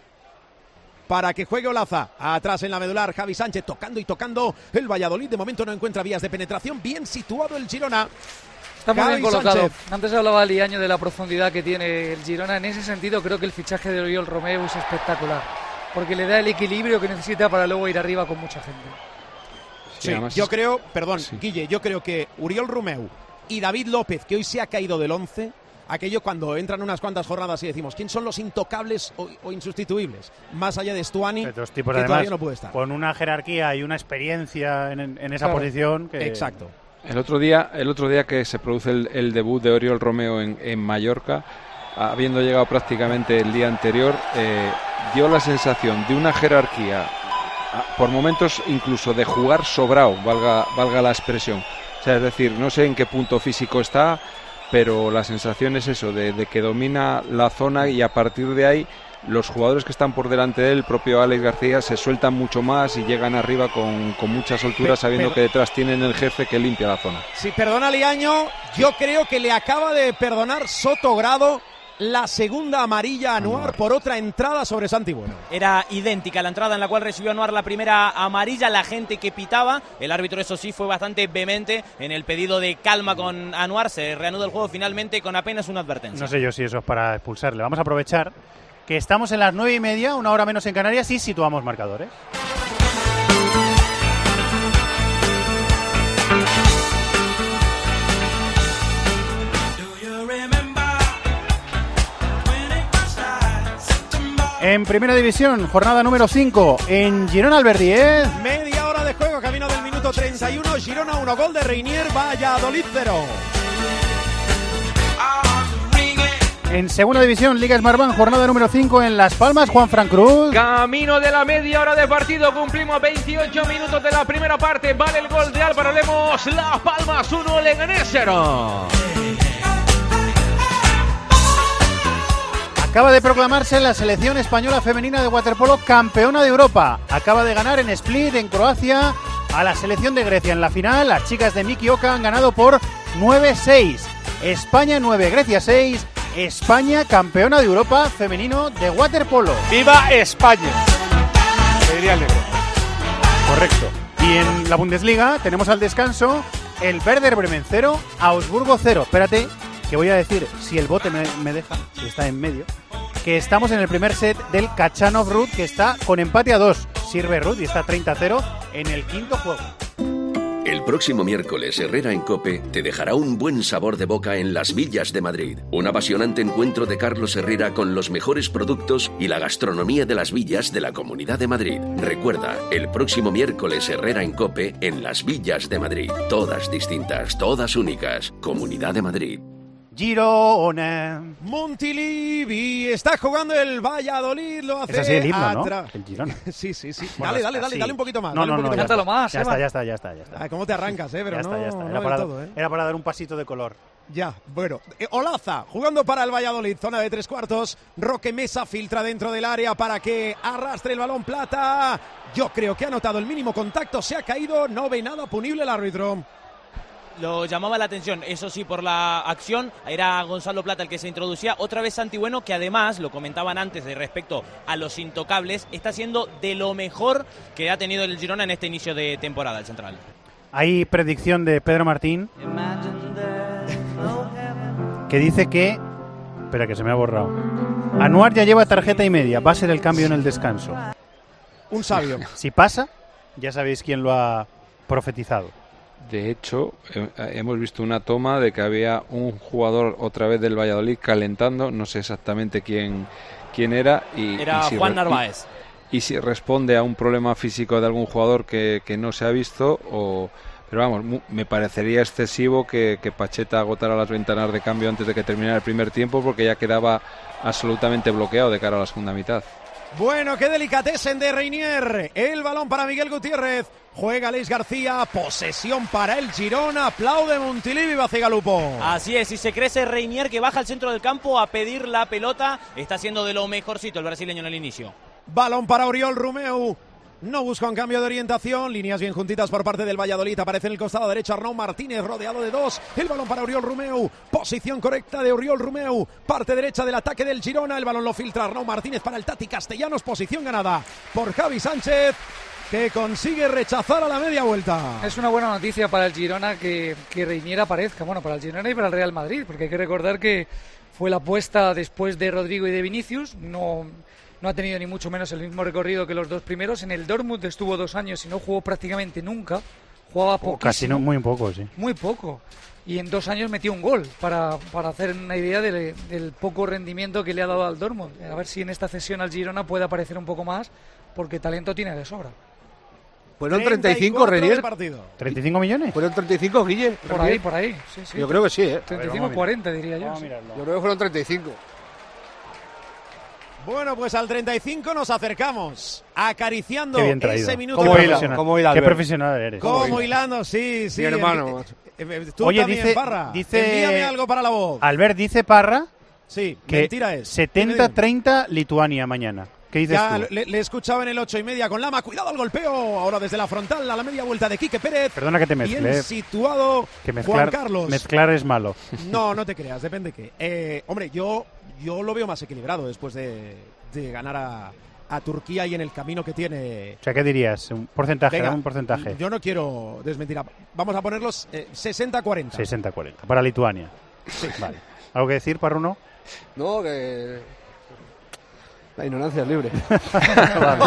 Para que juegue Olaza. Atrás en la medular Javi Sánchez tocando y tocando. El Valladolid de momento no encuentra vías de penetración. Bien situado el Girona.
Está muy
Javi
bien colocado.
Sánchez.
Antes hablaba Liaño de la profundidad que tiene el Girona. En ese sentido creo que el fichaje de Oriol Romeu es espectacular. Porque le da el equilibrio que necesita para luego ir arriba con mucha gente.
Sí,
además
yo
es-
creo, perdón,
Sí.
Guille, yo creo que Uriol Romeu y David López, que hoy se ha caído del once, aquello cuando entran unas cuantas jornadas y decimos, ¿quién son los intocables o, o insustituibles? Más allá de Stuani,
Estos tipos,
que
además,
todavía no puede estar.
con una jerarquía y una experiencia en, en esa
Claro.
posición que...
Exacto.
El otro día, el otro día que se produce el, el debut de Oriol Romeu en, en Mallorca, habiendo llegado prácticamente el día anterior, eh, dio la sensación de una jerarquía, a- por momentos incluso de jugar sobrado, valga, valga la expresión. O sea, es decir, no sé en qué punto físico está, pero la sensación es eso, de, de que domina la zona y a partir de ahí los jugadores que están por delante de él, el propio Alex García, se sueltan mucho más y llegan arriba con, con mucha soltura, sabiendo pero, que detrás tienen el jefe que limpia la zona.
Si perdona Liaño, yo creo que le acaba de perdonar Sotogrado la segunda amarilla a Anuar por otra entrada sobre Santi Bueno.
Era idéntica la entrada en la cual recibió Anuar la primera amarilla, la gente que pitaba, el árbitro eso sí fue bastante vehemente en el pedido de calma con Anuar, se reanuda el juego finalmente con apenas una advertencia.
No sé yo si eso es para expulsarle, vamos a aprovechar que estamos en las nueve y media, una hora menos en Canarias, y situamos marcadores. En Primera División, jornada número cinco, en Girona Alberdiez.
Media hora de juego, camino del minuto treinta y uno, Girona uno, gol de Reinier, Valladolid cero.
En Segunda División, Liga Smartbank, jornada número cinco en Las Palmas, Juan Fran Cruz.
Camino de la media hora de partido, cumplimos veintiocho minutos de la primera parte, vale el gol de Álvaro Lemos, Las Palmas uno, Leganés cero.
Acaba de proclamarse la selección española femenina de waterpolo campeona de Europa. Acaba de ganar en Split, en Croacia, a la selección de Grecia en la final. Las chicas de Miki Oka han ganado por nueve seis. España nueve, Grecia seis. España campeona de Europa femenino de waterpolo.
¡Viva España! Se diría el negro.
Correcto. Y en la Bundesliga tenemos al descanso el Werder Bremen cero, Augsburgo cero. Espérate, que voy a decir, si el bote me, me deja, si está en medio, que estamos en el primer set del Kachanov Ruth, que está con empate a dos. Sirve Ruth y está treinta a cero en el quinto juego.
El próximo miércoles, Herrera en COPE te dejará un buen sabor de boca en Las Villas de Madrid. Un apasionante encuentro de Carlos Herrera con los mejores productos y la gastronomía de las villas de la Comunidad de Madrid. Recuerda, el próximo miércoles, Herrera en COPE en Las Villas de Madrid. Todas distintas, todas únicas. Comunidad de Madrid.
Girona.
Montilivi está jugando el Valladolid, lo hace.
Es así el himno,
atrás.
¿no? El Girona.
Sí, sí, sí.
Bueno,
dale, dale,
así.
dale, dale un poquito más.
No,
dale
no,
un
no,
poquito
ya,
más.
está, ya está, ya está, ya está, ya está.
Ah, ¿cómo te arrancas, eh? Pero
ya está,
no,
ya está. Era,
no
para,
del todo, ¿eh?
era para dar un pasito de color.
Ya, bueno. Eh, Olaza, jugando para el Valladolid, zona de tres cuartos. Roque Mesa filtra dentro del área para que arrastre el balón Plata. Yo creo que ha notado el mínimo contacto, se ha caído, no ve nada punible el árbitro.
Lo llamaba la atención, eso sí, por la acción, era Gonzalo Plata el que se introducía, otra vez Santi Bueno, que además, lo comentaban antes de respecto a los intocables, está siendo de lo mejor que ha tenido el Girona en este inicio de temporada, el central.
Hay predicción de Pedro Martín que dice que, espera que se me ha borrado, Anuar ya lleva tarjeta y media, va a ser el cambio en el descanso.
Un sabio.
Si pasa, ya sabéis quién lo ha profetizado.
De hecho, eh, hemos visto una toma de que había un jugador otra vez del Valladolid calentando, no sé exactamente quién, quién era. Y,
era
y si
Juan
re-
Narváez.
Y, y si responde a un problema físico de algún jugador que, que no se ha visto, o pero vamos, mu- me parecería excesivo que, que Pacheta agotara las ventanas de cambio antes de que terminara el primer tiempo, porque ya quedaba absolutamente bloqueado de cara a la segunda mitad.
Bueno, qué delicatesen de Reinier. El balón para Miguel Gutiérrez. Juega Alex García. Posesión para el Girona. Aplaude Montilivi, Bacigalupo.
Así es, y se crece Reinier, que baja al centro del campo a pedir la pelota. Está haciendo de lo mejorcito el brasileño en el inicio.
Balón para Oriol Romeu. No busca un cambio de orientación. Líneas bien juntitas por parte del Valladolid. Aparece en el costado derecho Arnau Martínez, rodeado de dos. El balón para Oriol Romeu. Posición correcta de Oriol Romeu. Parte derecha del ataque del Girona. El balón lo filtra Arnau Martínez para el Tati Castellanos. Posición ganada por Javi Sánchez, que consigue rechazar a la media vuelta.
Es una buena noticia para el Girona que, que Reinier aparezca. Bueno, para el Girona y para el Real Madrid, porque hay que recordar que fue la apuesta después de Rodrigo y de Vinicius. No... No ha tenido ni mucho menos el mismo recorrido que los dos primeros. En el Dortmund estuvo dos años y no jugó prácticamente nunca. Jugaba poquísimo.
Casi no, muy poco, sí.
Muy poco. Y en dos años metió un gol para, para hacer una idea de, del poco rendimiento que le ha dado al Dortmund. A ver si en esta cesión al Girona puede aparecer un poco más, porque talento tiene de sobra.
¿Fueron treinta y cinco, Renier?
¿treinta y cinco millones?
¿Fueron treinta y cinco, Guille?
Por ahí, por ahí. Sí, sí.
Yo creo que sí, ¿eh?
treinta y cinco, cuarenta diría yo.
Yo creo que fueron treinta y cinco.
Bueno, pues al treinta y cinco nos acercamos, acariciando
Qué bien traído.
ese minuto.
¿Cómo
Qué
hila,
profesional.
cómo hila, Qué profesional eres.
Cómo hilando, sí, sí.
Mi hermano.
Eh, eh, Tú
Oye,
también,
dice,
Parra.
dice
Envíame algo para la voz.
Albert, dice Parra
Sí,
que
mentira es.
setenta treinta Lituania mañana. ¿Qué dices
Ya
tú?
le, le escuchaba en el ocho y media con Lama. Cuidado al golpeo. Ahora desde la frontal a la media vuelta de Quique Pérez.
Perdona que te mezcle.
Bien situado
Que mezclar,
Juan Carlos.
mezclar es malo.
No, no te creas, depende qué. Eh, hombre, yo, yo lo veo más equilibrado después de, de ganar a, a Turquía y en el camino que tiene.
O sea, ¿qué dirías? Un porcentaje,
Venga,
dame un porcentaje.
Yo no quiero desmentir. a- Vamos a ponerlos eh, sesenta cuarenta.
sesenta cuarenta. Para Lituania.
Sí.
Vale. ¿Algo que decir, Parruno?
No, que... La ignorancia es libre.
Vale.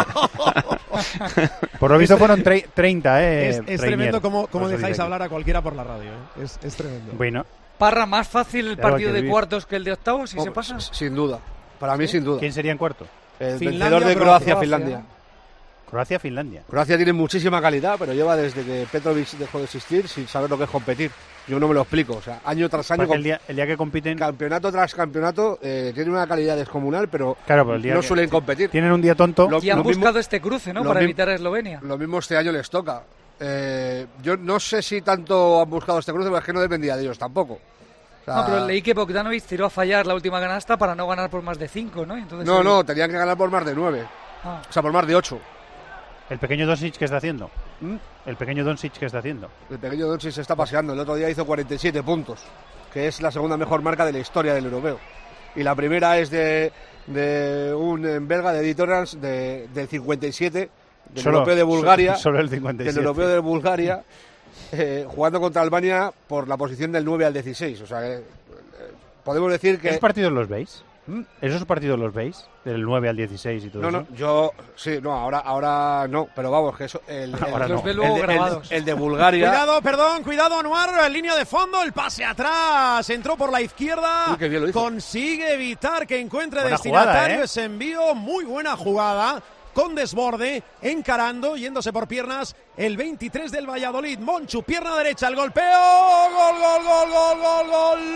Por lo visto fueron tre- treinta, ¿eh?
Es, es
Reinier.
tremendo cómo, cómo
Por eso
dejáis
dice aquí.
hablar a cualquiera por la radio. ¿eh? Es, es tremendo.
Bueno.
Parra, ¿más fácil el
Ya lo
partido
que
de
vivir.
cuartos que el de octavos si
Oh,
se pasa?
Sin duda. Para mí,
¿Sí?
sin duda.
¿Quién sería en cuarto?
El
Finlandia,
vencedor de
Croacia.
Croacia-Finlandia.
Croacia-Finlandia.
Croacia tiene muchísima calidad, pero lleva desde que Petrovic dejó de existir sin saber lo que es competir. Yo no me lo explico. O sea, año tras año,
Porque el día, el día que compiten...
campeonato tras campeonato, eh, tiene una calidad descomunal, pero
Claro, pero el día
no
que-
suelen competir.
Tienen un día tonto.
Lo-
Y han
lo mismo-
buscado este cruce, ¿no?
lo
Para
mi-
evitar a Eslovenia.
Lo mismo este año les toca. Eh, yo no sé si tanto han buscado este cruce, pero es que no dependía de ellos tampoco. O sea,
No, pero leí que Bogdanovic tiró a fallar la última canasta para no ganar por más de cinco, ¿no? Entonces,
no,
el-
no, tenían que ganar por más de nueve.
Ah.
O sea, por más de ocho.
El pequeño Doncic que está haciendo.
¿Mm?
El pequeño Doncic que está haciendo.
El pequeño Doncic se está paseando. El otro día hizo cuarenta y siete puntos, que es la segunda mejor marca de la historia del europeo. Y la primera es de, de un eh, belga de Eddie Torrance de, del cincuenta y siete, del
Solo-
europeo de Bulgaria.
so- solo el cincuenta y siete.
Del europeo de Bulgaria, eh, jugando contra Albania por la posición del nueve al dieciséis. O sea, que, eh, podemos decir que...
¿Esos partidos los veis?
¿Mm?
¿Esos partidos los veis? Del nueve al dieciséis y todo
No,
eso.
no, yo sí, no, ahora, ahora no, pero vamos, que eso, el, el-
Ahora
Los
no.
ve
el
luego
de- el de-
grabados.
el de Bulgaria.
Cuidado, perdón, cuidado, Anuar, línea de fondo, el pase atrás, entró por la izquierda,
Uy, qué bien lo hizo.
consigue evitar que encuentre
Buena
destinatario
jugada, ¿eh?
ese envío, muy buena jugada, con desborde, encarando, yéndose por piernas, el veintitrés del Valladolid, Monchu, pierna derecha, el golpeo, gol, gol, gol, gol, gol,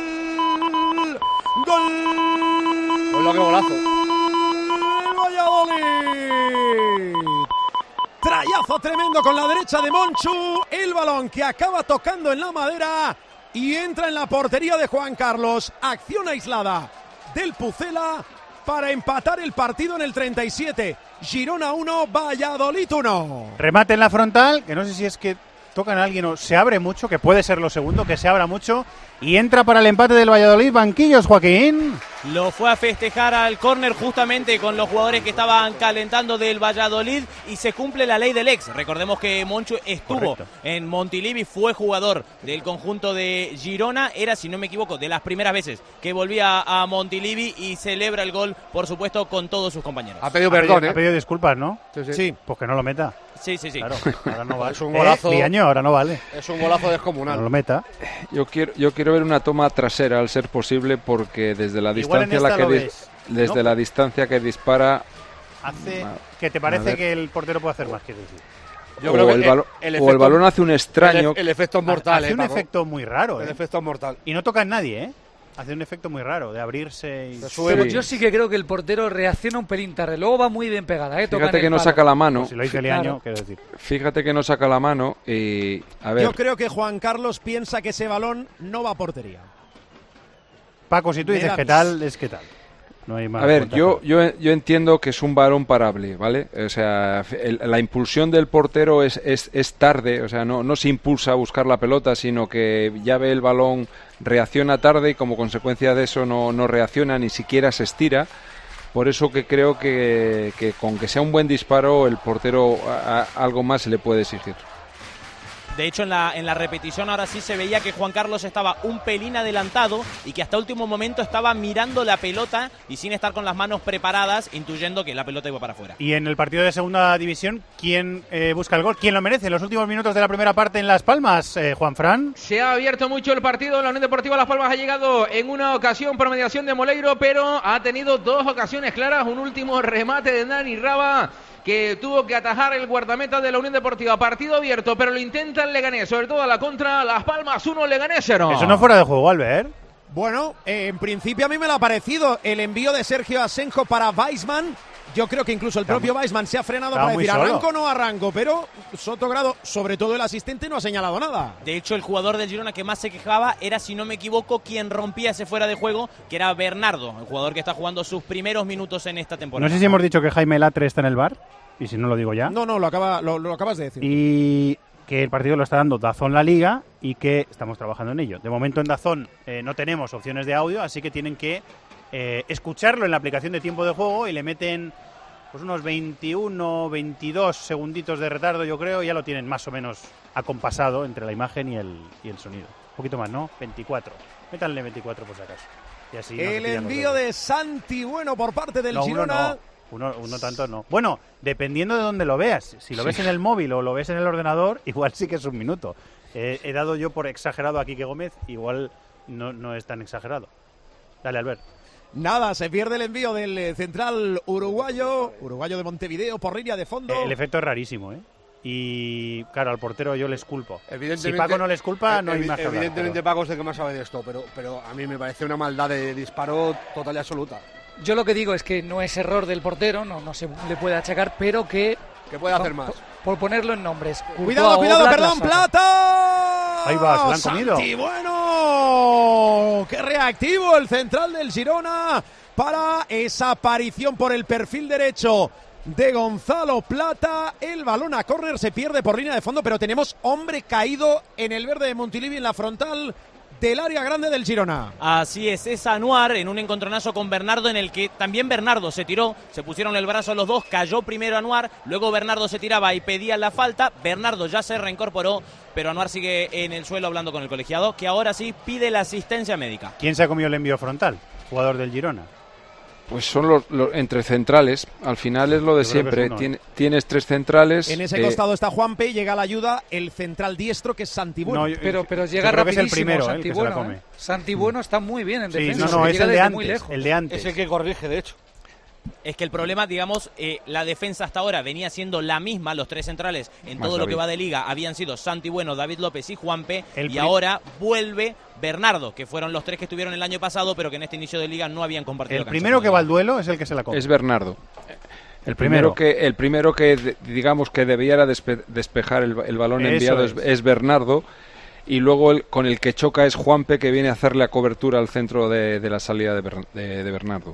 gol, gol,
Hola, qué golazo.
Valladolid. Trayazo tremendo con la derecha de Monchu. El balón que acaba tocando en la madera y entra en la portería de Juan Carlos. Acción aislada del Pucela para empatar el partido en el treinta y siete. Girona uno, Valladolid uno.
Remate en la frontal, que no sé si es que tocan a alguien o se abre mucho, que puede ser lo segundo, que se abra mucho. Y entra para el empate del Valladolid. Banquillos, Joaquín.
Lo fue a festejar al córner justamente con los jugadores que estaban calentando del Valladolid y se cumple la ley del ex. Recordemos que Monchu estuvo
Correcto.
en Montilivi, fue jugador del conjunto de Girona, era, si no me equivoco, de las primeras veces que volvía a Montilivi y celebra el gol, por supuesto, con todos sus compañeros.
Ha pedido
Ha pedido,
perdón,
ha
¿eh?
pedido disculpas, ¿no?
Sí, sí.
Sí.
Pues que no lo meta.
Sí, sí, sí.
Claro, ahora no vale.
Es un golazo.
Eh, Diaño, ahora no vale.
Es un golazo
No
descomunal.
lo meta.
Yo quiero, yo quiero ver una toma trasera al ser posible porque desde la
Igual en
distancia a la
esta
que
lo
dis-
ves,
desde
¿no?
la distancia que dispara
Hace
A-
que te
a
parece
ver.
que el portero puede hacer más, quiero decir.
Yo
o,
creo que
el
el-
balo-
el
o el
efecto-
balón hace un extraño.
El, el efecto es mortal,
Hace
eh,
un
Paco.
efecto muy raro,
El
¿eh?
efecto es mortal.
Y no toca en nadie, ¿eh? Hace un efecto muy raro de abrirse y...
Se sube.
Pero
Sí.
yo sí que creo que el portero reacciona un pelín tarde. Luego va muy bien pegada, ¿eh? Toca
Fíjate
en
que
el
no
palo.
saca la mano.
Pues si lo dice
Sí,
Liaño,
claro.
quiero decir.
Fíjate que no saca la mano y a ver.
Yo creo que Juan Carlos piensa que ese balón no va a portería.
Paco, si tú
Me
dices
da
qué
mis-
tal, es qué tal. No hay más.
A ver,
vueltas
yo,
a-
yo, yo entiendo que es un varón parable, ¿vale? O sea, el- la impulsión del portero es, es, es tarde, o sea, no, no se impulsa a buscar la pelota, sino que ya ve el balón, reacciona tarde y como consecuencia de eso no, no reacciona, ni siquiera se estira. Por eso que creo que, que con que sea un buen disparo, el portero a- a- algo más se le puede exigir.
De hecho, en la, en la repetición ahora sí se veía que Juan Carlos estaba un pelín adelantado y que hasta último momento estaba mirando la pelota y sin estar con las manos preparadas, intuyendo que la pelota iba para afuera.
Y en el partido de segunda división, ¿quién eh, busca el gol? ¿Quién lo merece? En los últimos minutos de la primera parte en Las Palmas, eh, Juan Fran.
Se ha abierto mucho el partido. La Unión Deportiva Las Palmas ha llegado en una ocasión por mediación de Moleiro, pero ha tenido dos ocasiones claras. Un último remate de Dani Raba, que tuvo que atajar el guardameta de la Unión Deportiva. Partido abierto, pero lo intenta el Leganés, sobre todo a la contra. Las Palmas uno, Leganés cero.
Eso no fuera de juego, Albert.
Bueno, eh, en principio a mí me lo ha parecido el envío de Sergio Asenjo para Weissman. Yo creo que incluso el propio Weissman se ha frenado para decir
solo.
arranco o no arranco, pero Sotogrado, sobre todo el asistente, no ha señalado nada.
De hecho, el jugador del Girona que más se quejaba era, si no me equivoco, quien rompía ese fuera de juego, que era Bernardo, el jugador que está jugando sus primeros minutos en esta temporada.
No sé si hemos dicho que Jaime Latre está en el bar, y si no lo digo ya.
No, no, lo, acaba, lo, lo acabas de decir.
Y que el partido lo está dando DAZN La Liga y que estamos trabajando en ello. De momento en DAZN eh, no tenemos opciones de audio, así que tienen que eh, escucharlo en la aplicación de tiempo de juego y le meten pues unos veintiuno, veintidós segunditos de retardo, yo creo, y ya lo tienen más o menos acompasado entre la imagen y el, y el sonido. Un poquito más, ¿no? veinticuatro. Métanle veinticuatro por si acaso. Y así no
el envío de Santi Bueno por parte del
no,
Girona.
Uno, no. Uno, uno tanto no. Bueno, dependiendo de dónde lo veas. Si lo sí. ves en el móvil o lo ves en el ordenador, igual sí que es un minuto. Eh, he dado yo por exagerado a Quique Gómez, igual no, no es tan exagerado. Dale, Albert.
Nada, se pierde el envío del central uruguayo, uruguayo de Montevideo por línea de fondo.
El efecto es rarísimo, ¿eh? Y claro, al portero yo les culpo. Si Paco no les culpa, no hay más que hablar.
Evidentemente Paco es el que más sabe de esto, pero, pero a mí me parece una maldad de disparo total y absoluta.
Yo lo que digo es que no es error del portero, no, no se le puede achacar, pero que...
Que puede hacer más.
Por, por ponerlo en nombres.
Cuidado, cuidado,
Oblak,
perdón, Plata.
Ahí va, se la han comido.
Santi Bueno, qué reactivo el central del Girona para esa aparición por el perfil derecho de Gonzalo Plata. El balón a córner se pierde por línea de fondo, pero tenemos hombre caído en el verde de Montilivi en la frontal del área grande del Girona.
Así es, es Anuar en un encontronazo con Bernardo en el que también Bernardo se tiró, se pusieron el brazo a los dos, cayó primero Anuar, luego Bernardo se tiraba y pedía la falta, Bernardo ya se reincorporó, pero Anuar sigue en el suelo hablando con el colegiado, que ahora sí pide la asistencia médica.
¿Quién se ha comido el envío frontal? Jugador del Girona.
Pues son los, los entre centrales, al final es lo de siempre, uno, Tien, ¿eh? Tienes tres centrales.
En ese eh, costado está Juanpe y llega a la ayuda el central diestro que es Santi Bueno. No, yo,
pero, pero llega rapidísimo,
es el primero,
Santi
eh,
Bueno,
come.
¿eh? Santi Bueno está muy bien en
sí,
defensa.
No, no, es el de antes, el de antes.
Es el que corrige, de hecho.
Es que el problema, digamos, eh, la defensa hasta ahora venía siendo la misma, los tres centrales en todo lo que va de liga habían sido Santi Bueno, David López y Juanpe, el y ahora vuelve Bernardo, que fueron los tres que estuvieron el año pasado, pero que en este inicio de liga no habían compartido.
El primero que va al duelo es el que se la come.
Es Bernardo. El primero, primero que el primero que digamos que debiera despe despejar el, el balón Eso enviado es. Es, es Bernardo. Y luego el, con el que choca es Juanpe, que viene a hacerle la cobertura al centro de, de la salida de, Ber, de, de Bernardo.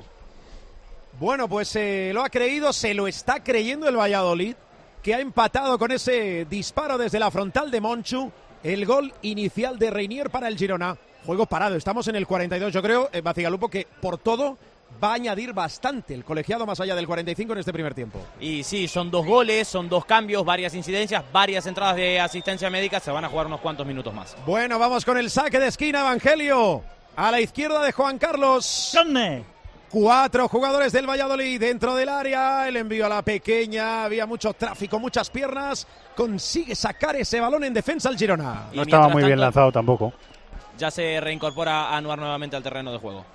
Bueno, pues se eh, lo ha creído, se lo está creyendo el Valladolid, que ha empatado con ese disparo desde la frontal de Monchu, el gol inicial de Reinier para el Girona. Juego parado, estamos en el cuarenta y dos, yo creo, eh, Bacigalupo, que por todo va a añadir bastante el colegiado más allá del cuarenta y cinco en este primer tiempo.
Y sí, son dos goles, son dos cambios, varias incidencias, varias entradas de asistencia médica, se van a jugar unos cuantos minutos más.
Bueno, vamos con el saque de esquina, Evangelio, a la izquierda de Juan Carlos.
¿Dónde?
Cuatro jugadores del Valladolid dentro del área, el envío a la pequeña, había mucho tráfico, muchas piernas, consigue sacar ese balón en defensa al Girona.
No estaba muy tanto, bien lanzado tampoco.
Ya se reincorpora Anuar nuevamente al terreno de juego.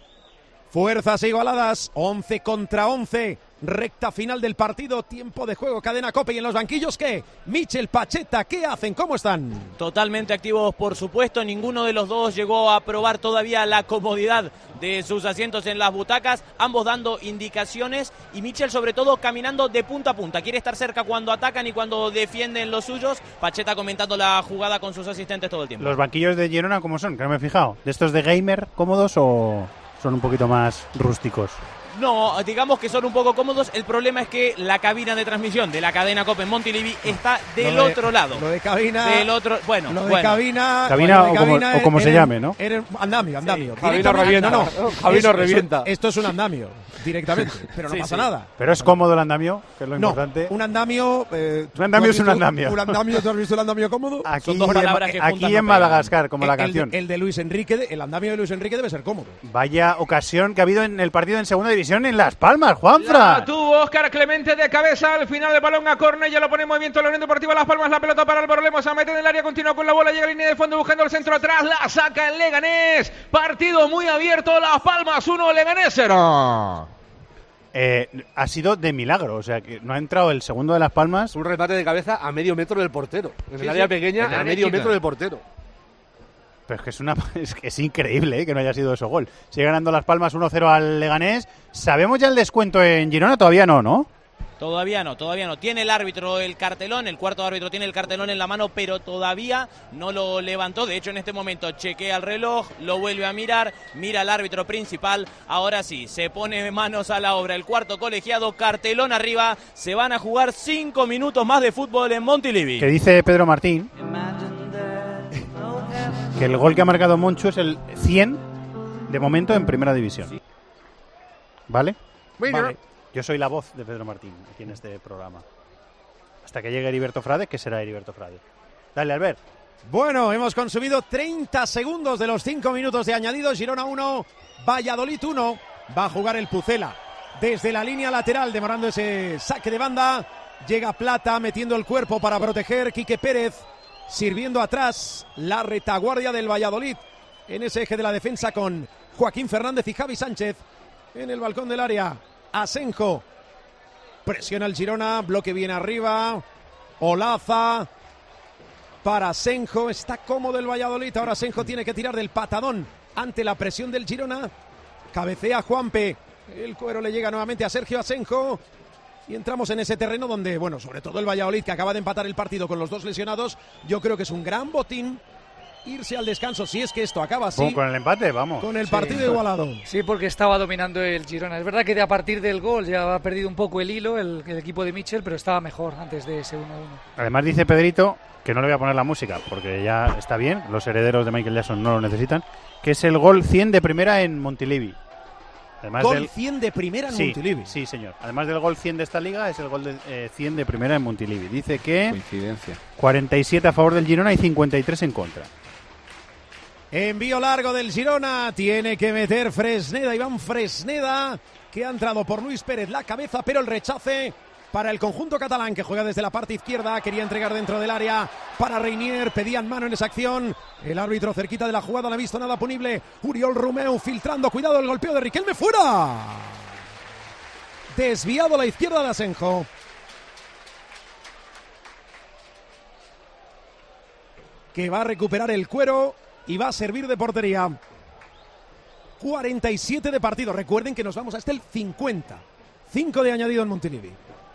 Fuerzas igualadas, once contra once, recta final del partido, tiempo de juego, cadena COPE. Y en los banquillos, ¿qué? Michel, Pacheta, ¿qué hacen? ¿Cómo están?
Totalmente activos, por supuesto, ninguno de los dos llegó a probar todavía la comodidad de sus asientos en las butacas, ambos dando indicaciones y Michel sobre todo caminando de punta a punta, quiere estar cerca cuando atacan y cuando defienden los suyos. Pacheta comentando la jugada con sus asistentes todo el tiempo.
¿Los banquillos de Girona cómo son? Que no me he fijado. ¿De estos de gamer cómodos o son un poquito más rústicos?
No, digamos que son un poco cómodos. El problema es que la cabina de transmisión de la cadena COPE en Montilivi está del
de,
otro lado.
Lo de cabina.
Del otro, bueno,
lo de
bueno.
cabina.
Cabina,
bueno,
o, como, o como se llame, ¿no?
Era andamio, andamio.
Sí, cabina revienta.
No, no.
Cabina revienta.
Esto es un andamio, directamente. Pero no
sí,
pasa
sí.
nada.
Pero es cómodo el andamio, que es lo
no,
importante.
Un andamio. Eh,
un andamio es un andamio.
Un andamio, ¿tú has visto el andamio cómodo?
Aquí,
Son dos palabras que
aquí en
no
Madagascar, como
el,
la canción.
El de, el de Luis Enrique, el andamio de Luis Enrique debe ser cómodo.
Vaya ocasión que ha habido en el partido en segunda división en Las Palmas, Juanfra.
La tuvo Óscar Clemente de cabeza al final del balón a córner, ya lo pone en movimiento la Unión Deportiva Las Palmas, la pelota para Álvaro Lemos, a meter en el área, continúa con la bola, llega a línea de fondo buscando el centro atrás, la saca el Leganés, partido muy abierto, Las Palmas uno, Leganés cero.
Eh, ha sido de milagro, o sea que no ha entrado el segundo de Las Palmas.
Un remate de cabeza a medio metro del portero, en
sí,
el área
sí.
pequeña,
el
a
área
medio
chica.
metro del portero.
Pero es que es, una, es, que es increíble, ¿eh?, que no haya sido eso gol. Sigue ganando Las Palmas uno cero al Leganés. ¿Sabemos ya el descuento en Girona? Todavía no, ¿no?
Todavía no, todavía no. Tiene el árbitro el cartelón, el cuarto árbitro tiene el cartelón en la mano, pero todavía no lo levantó. De hecho, en este momento chequea el reloj, lo vuelve a mirar, mira al árbitro principal. Ahora sí, se pone manos a la obra. El cuarto colegiado, cartelón arriba. Se van a jugar cinco minutos más de fútbol en Montilivi.
Que dice Pedro Martín que el gol que ha marcado Monchu es el cien de momento en Primera División. ¿Vale? Vale. Yo soy la voz de Pedro Martín aquí en este programa. Hasta que llegue Heriberto Frade, que será Heriberto Frade. Dale, Albert.
Bueno, hemos consumido treinta segundos de los cinco minutos de añadido. Girona uno, Valladolid uno. Va a jugar el Pucela desde la línea lateral, demorando ese saque de banda. Llega Plata metiendo el cuerpo para proteger. Quique Pérez sirviendo atrás la retaguardia del Valladolid en ese eje de la defensa con Joaquín Fernández y Javi Sánchez en el balcón del área. Asenjo presiona el Girona, bloque bien arriba, Olaza para Asenjo, está cómodo el Valladolid, ahora Asenjo tiene que tirar del patadón ante la presión del Girona, cabecea Juanpe, el cuero le llega nuevamente a Sergio Asenjo y entramos en ese terreno donde, bueno, sobre todo el Valladolid, que acaba de empatar el partido con los dos lesionados, yo creo que es un gran botín irse al descanso, si es que esto acaba así.
Con el empate, vamos.
Con el
Sí.
partido igualado.
Sí, porque estaba dominando el Girona. Es verdad que de a partir del gol ya ha perdido un poco el hilo el, el equipo de Michel, pero estaba mejor antes de ese uno uno.
Además dice Pedrito, que no le voy a poner la música, porque ya está bien, los herederos de Michael Jackson no lo necesitan, que es el gol cien de primera en Montilivi. Además
Gol
del...
cien de primera en
sí,
Montilivi.
Sí, señor. Además del gol cien de esta liga, es el gol de, eh, cien de primera en Montilivi. Dice que
Coincidencia.
cuarenta y siete a favor del Girona y cincuenta y tres en contra.
Envío largo del Girona, tiene que meter Fresneda, Iván Fresneda, que ha entrado por Luis Pérez la cabeza, pero el rechace para el conjunto catalán que juega desde la parte izquierda, quería entregar dentro del área para Reinier, pedían mano en esa acción, el árbitro cerquita de la jugada, no ha visto nada punible, Uriol Romeu filtrando, cuidado el golpeo de Riquelme, fuera, desviado a la izquierda de Asenjo. Que va a recuperar el cuero y va a servir de portería. cuarenta y siete de partido. Recuerden que nos vamos hasta el cincuenta. cinco de añadido en Montilivi.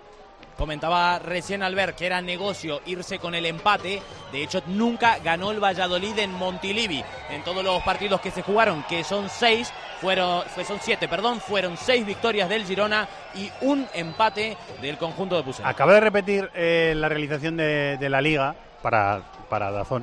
Comentaba recién Albert que era negocio irse con el empate. De hecho, nunca ganó el Valladolid en Montilivi. En todos los partidos que se jugaron, que son seis, fueron, son siete, perdón, fueron seis victorias del Girona y un empate del conjunto de Pucela.
Acaba de repetir eh, la realización de, de la Liga para, para Dazón.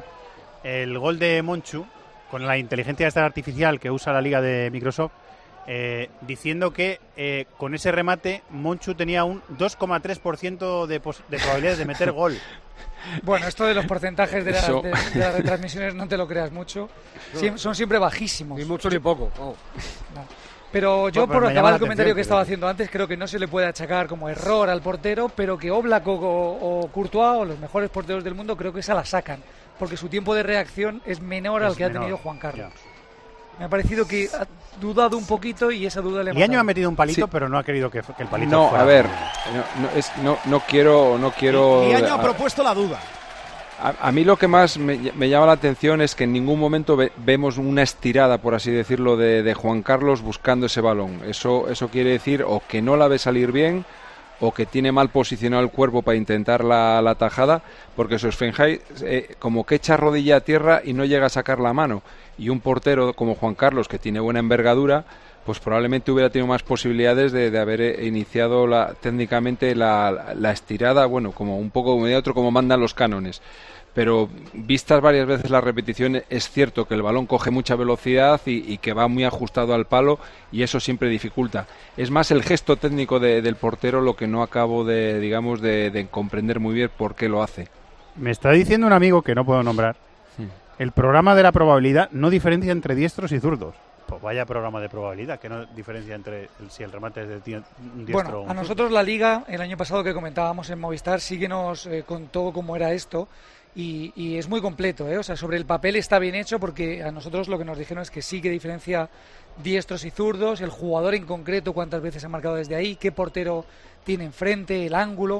El gol de Monchu, con la inteligencia esta artificial que usa la Liga de Microsoft, eh, diciendo que eh, con ese remate Monchu tenía un dos coma tres por ciento de, de probabilidades de meter gol.
Bueno, esto de los porcentajes de, la,
Eso.
de, de las retransmisiones no te lo creas mucho. Siem- son siempre bajísimos.
Ni mucho ni poco. Oh.
No. Pero yo,
Bueno,
por
me llama
acabar
la
el comentario
atención,
que estaba haciendo antes, creo que no se le puede achacar como error al portero, pero que Oblak o, o Courtois, o los mejores porteros del mundo, creo que esa la sacan, porque su tiempo de reacción es menor
Es
al que
menor,
ha tenido Juan Carlos.
ya.
Me ha parecido que ha dudado un poquito y esa duda le ha
Liaño
matado.
ha metido un palito,
Sí.
pero no ha querido que, que el palito
No,
fuera.
a ver, no, no, es, no, no quiero, no quiero.
Liaño ha
a-
propuesto la duda.
A, a mí lo que más me, me llama la atención es que en ningún momento ve- vemos una estirada, por así decirlo, de, de Juan Carlos buscando ese balón. Eso, eso quiere decir o que no la ve salir bien o que tiene mal posicionado el cuerpo para intentar la, la tajada, porque Sosfenjay eh, como que echa rodilla a tierra y no llega a sacar la mano. Y un portero como Juan Carlos, que tiene buena envergadura, pues probablemente hubiera tenido más posibilidades de, de haber eh, iniciado la, técnicamente la, la estirada, bueno, como un poco como de otro, como mandan los cánones. Pero vistas varias veces las repeticiones, es cierto que el balón coge mucha velocidad y, y que va muy ajustado al palo y eso siempre dificulta. Es más el gesto técnico de, del portero lo que no acabo de, digamos, de, de comprender muy bien por qué lo hace.
Me está diciendo un amigo que no puedo nombrar, el programa de la probabilidad no diferencia entre diestros y zurdos. Pues vaya programa de probabilidad, que no diferencia entre el, si el remate es de ti- un diestro o
Bueno,
un
a
zurdo.
nosotros la Liga, el año pasado que comentábamos en Movistar, sí que nos eh, contó cómo era esto y, y es muy completo, ¿eh? O sea, sobre el papel está bien hecho porque a nosotros lo que nos dijeron es que sí que diferencia diestros y zurdos, el jugador en concreto, cuántas veces ha marcado desde ahí, qué portero tiene enfrente, el ángulo.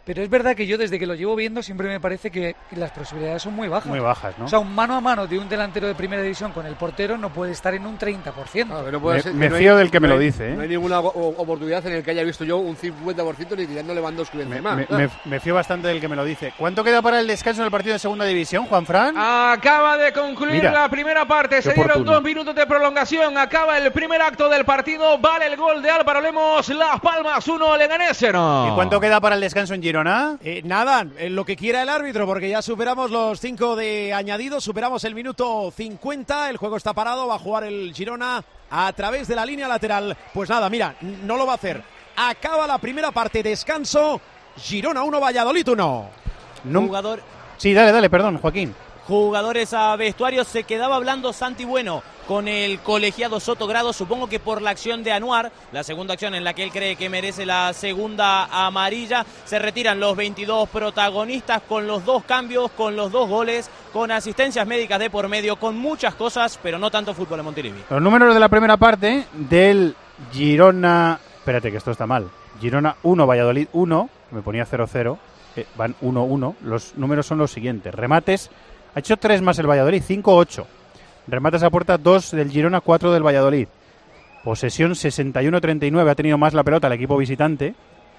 Pero es verdad que yo desde que lo llevo viendo siempre me parece que las posibilidades son muy bajas.
Muy bajas, ¿no?
O sea, un mano a mano de un delantero de primera división con el portero no puede estar en un treinta por ciento.
Ah, no puede
me
ser,
me
no
fío
hay,
del que me
no
lo
hay,
dice, ¿eh?
No hay ninguna o- oportunidad en el que haya visto yo un cincuenta por ciento ni tirando Lewandowski
Me,
encima.
me, me, me fío bastante del que me lo dice. ¿Cuánto queda para el descanso en el partido de segunda división, Juanfran?
Acaba de concluir
Mira,
la primera parte, se dieron
oportuno.
dos minutos de prolongación, acaba el primer acto del partido, vale el gol de Álvaro Lemos, Las Palmas uno, Leganés cero.
¿Y cuánto queda para el descanso en Girona?
Eh, nada, en lo que quiera el árbitro, porque ya superamos los cinco de añadido, superamos el minuto cincuenta, el juego está parado, va a jugar el Girona a través de la línea lateral. Pues nada, mira, no lo va a hacer. Acaba la primera parte, descanso, Girona uno, Valladolid uno.
No.
Jugador...
Sí, dale, dale, perdón, Joaquín.
Jugadores a vestuario, se quedaba hablando Santi Bueno con el colegiado Sotogrado, supongo que por la acción de Anuar, la segunda acción en la que él cree que merece la segunda amarilla. Se retiran los veintidós protagonistas con los dos cambios, con los dos goles, con asistencias médicas de por medio, con muchas cosas, pero no tanto fútbol en Montilivi.
Los números de la primera parte del Girona... Espérate, que esto está mal. Girona uno, Valladolid uno, me ponía cero cero, eh, van uno uno. Los números son los siguientes. Remates, ha hecho tres más el Valladolid, cinco ocho. Remates a puerta, dos del Girona, cuatro del Valladolid. Posesión sesenta y uno treinta y nueve, ha tenido más la pelota el equipo visitante.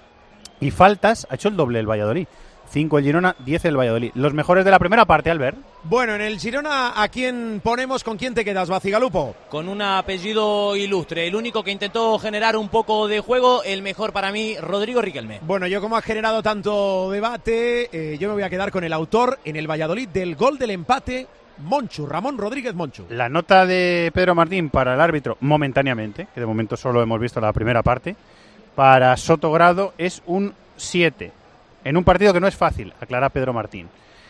Y faltas, ha hecho el doble el Valladolid. cinco el Girona, diez el Valladolid. Los mejores de la primera parte, Albert.
Bueno, en el Girona, ¿a quién ponemos? ¿Con quién te quedas, Bacigalupo?
Con un apellido ilustre, el único que intentó generar un poco de juego, el mejor para mí, Rodrigo Riquelme.
Bueno, yo como ha generado tanto debate, eh, yo me voy a quedar con el autor en el Valladolid del gol del empate, Monchu, Ramón Rodríguez Monchu.
La nota de Pedro Martín para el árbitro, momentáneamente, que de momento solo hemos visto la primera parte, para Sotogrado es un siete. En un partido que no es fácil, aclara Pedro Martín.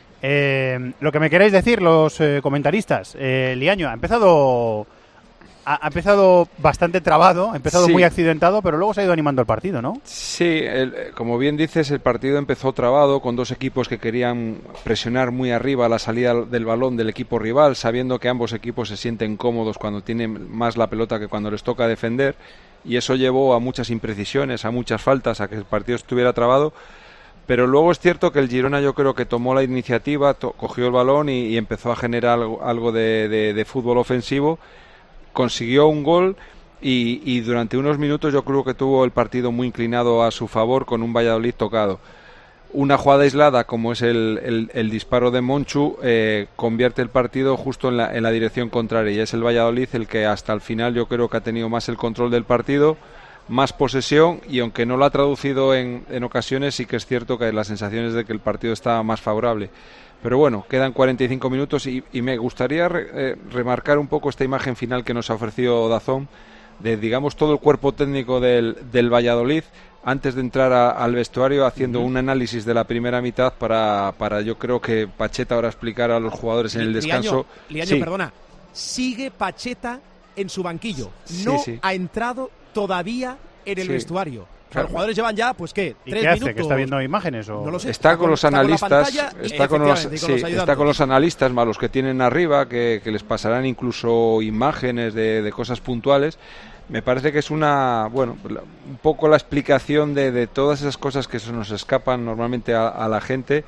Eh, lo que me queréis decir, los eh, comentaristas, eh, Liaño ha empezado ha, ha empezado bastante trabado, ha empezado
Sí.
muy accidentado, pero luego se ha ido animando el partido, ¿no?
Sí, el- como bien dices, el partido empezó trabado con dos equipos que querían presionar muy arriba la salida del balón del equipo rival, sabiendo que ambos equipos se sienten cómodos cuando tienen más la pelota que cuando les toca defender, y eso llevó a muchas imprecisiones, a muchas faltas, a que el partido estuviera trabado. Pero luego es cierto que el Girona, yo creo que tomó la iniciativa, to- cogió el balón y, y empezó a generar algo, algo de, de- de fútbol ofensivo, consiguió un gol y, y durante unos minutos yo creo que tuvo el partido muy inclinado a su favor, con un Valladolid tocado. Una jugada aislada como es el, el- el disparo de Monchu eh, convierte el partido justo en la, en la dirección contraria, y es el Valladolid el que hasta el final yo creo que ha tenido más el control del partido, más posesión, y aunque no lo ha traducido en, en ocasiones, sí que es cierto que la sensación es de que el partido estaba más favorable. Pero bueno, quedan cuarenta y cinco minutos y, y me gustaría re- eh, remarcar un poco esta imagen final que nos ha ofrecido Dazón, de, digamos, todo el cuerpo técnico del, del Valladolid antes de entrar a- al vestuario, haciendo un análisis de la primera mitad para, para yo creo que Pacheta ahora explicar a los jugadores en el descanso.
Liaño, Liaño,
Sí.
perdona, sigue Pacheta en su banquillo,
Sí,
no
sí.
ha entrado todavía en el
Sí.
vestuario. O sea,
Claro.
los jugadores llevan ya, pues qué,
¿Y
tres
qué hace?
minutos.
¿Que está viendo imágenes? O...
No lo sé.
Está con los
está con la
analistas,
pantalla y
está, con los,
efectivamente, y con
sí,
los
está
ayudantes.
con los analistas más los que tienen arriba, que, que les pasarán incluso imágenes de, de cosas puntuales. Me parece que es una, bueno, la- un poco la explicación de, de todas esas cosas que se nos escapan normalmente a, a la gente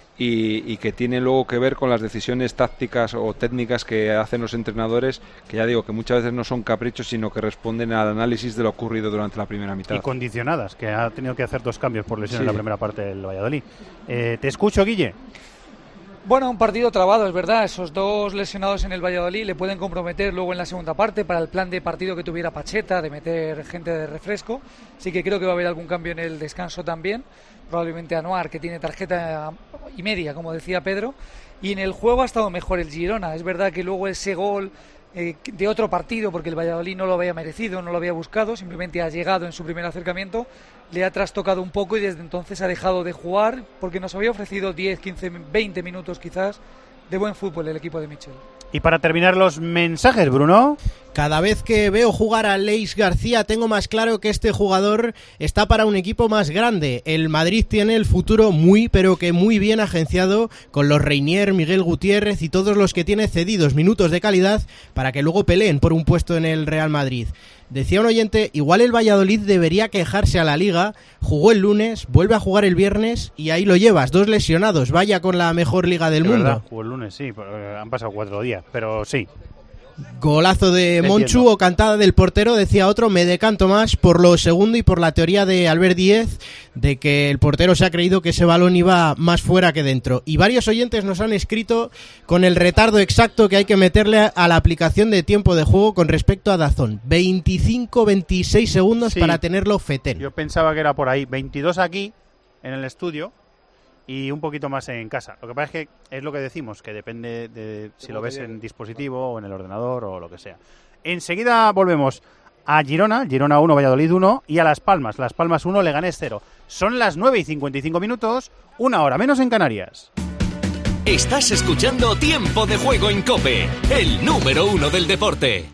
y, y que tienen luego que ver con las decisiones tácticas o técnicas que hacen los entrenadores, que ya digo que muchas veces no son caprichos, sino que responden al análisis de lo ocurrido durante la primera mitad.
Y condicionadas, que ha tenido que hacer dos cambios por lesión
Sí.
en la primera parte del Valladolid. Eh, te escucho, Guille.
Bueno, un partido trabado, es verdad. Esos dos lesionados en el Valladolid le pueden comprometer luego en la segunda parte para el plan de partido que tuviera Pacheta, de meter gente de refresco. Sí que creo que va a haber algún cambio en el descanso también. Probablemente Anuar, que tiene tarjeta y media, como decía Pedro. Y en el juego ha estado mejor el Girona. Es verdad que luego ese gol eh, de otro partido, porque el Valladolid no lo había merecido, no lo había buscado, simplemente ha llegado en su primer acercamiento, le ha trastocado un poco y desde entonces ha dejado de jugar, porque nos había ofrecido diez, quince, veinte minutos quizás de buen fútbol el equipo de Michel.
Y para terminar los mensajes, Bruno.
Cada vez que veo jugar a Leis García tengo más claro que este jugador está para un equipo más grande. El Madrid tiene el futuro muy, pero que muy bien agenciado con los Reinier, Miguel Gutiérrez y todos los que tiene cedidos minutos de calidad para que luego peleen por un puesto en el Real Madrid. Decía un oyente, igual el Valladolid debería quejarse a la Liga, jugó el lunes, vuelve a jugar el viernes y ahí lo llevas, dos lesionados, vaya con la mejor liga del
de
mundo.
Verdad, jugó el lunes, sí, han pasado cuatro días, pero sí.
Golazo de
Entiendo.
Monchu o cantada del portero, decía otro, me decanto más por lo segundo y por la teoría de Albert Díez de que el portero se ha creído que ese balón iba más fuera que dentro. Y varios oyentes nos han escrito con el retardo exacto que hay que meterle a la aplicación de tiempo de juego con respecto a DAZN. veinticinco veintiséis segundos
Sí.
para tenerlo fetén.
Yo pensaba que era por ahí, veintidós aquí en el estudio y un poquito más en casa. Lo que pasa es que es lo que decimos, que depende de si lo ves en dispositivo o en el ordenador o lo que sea. Enseguida volvemos a Girona, Girona uno, Valladolid uno, y a Las Palmas, Las Palmas uno, Leganés cero. Son las nueve y cincuenta y cinco minutos, una hora menos en Canarias.
Estás escuchando Tiempo de Juego en COPE, el número uno del deporte.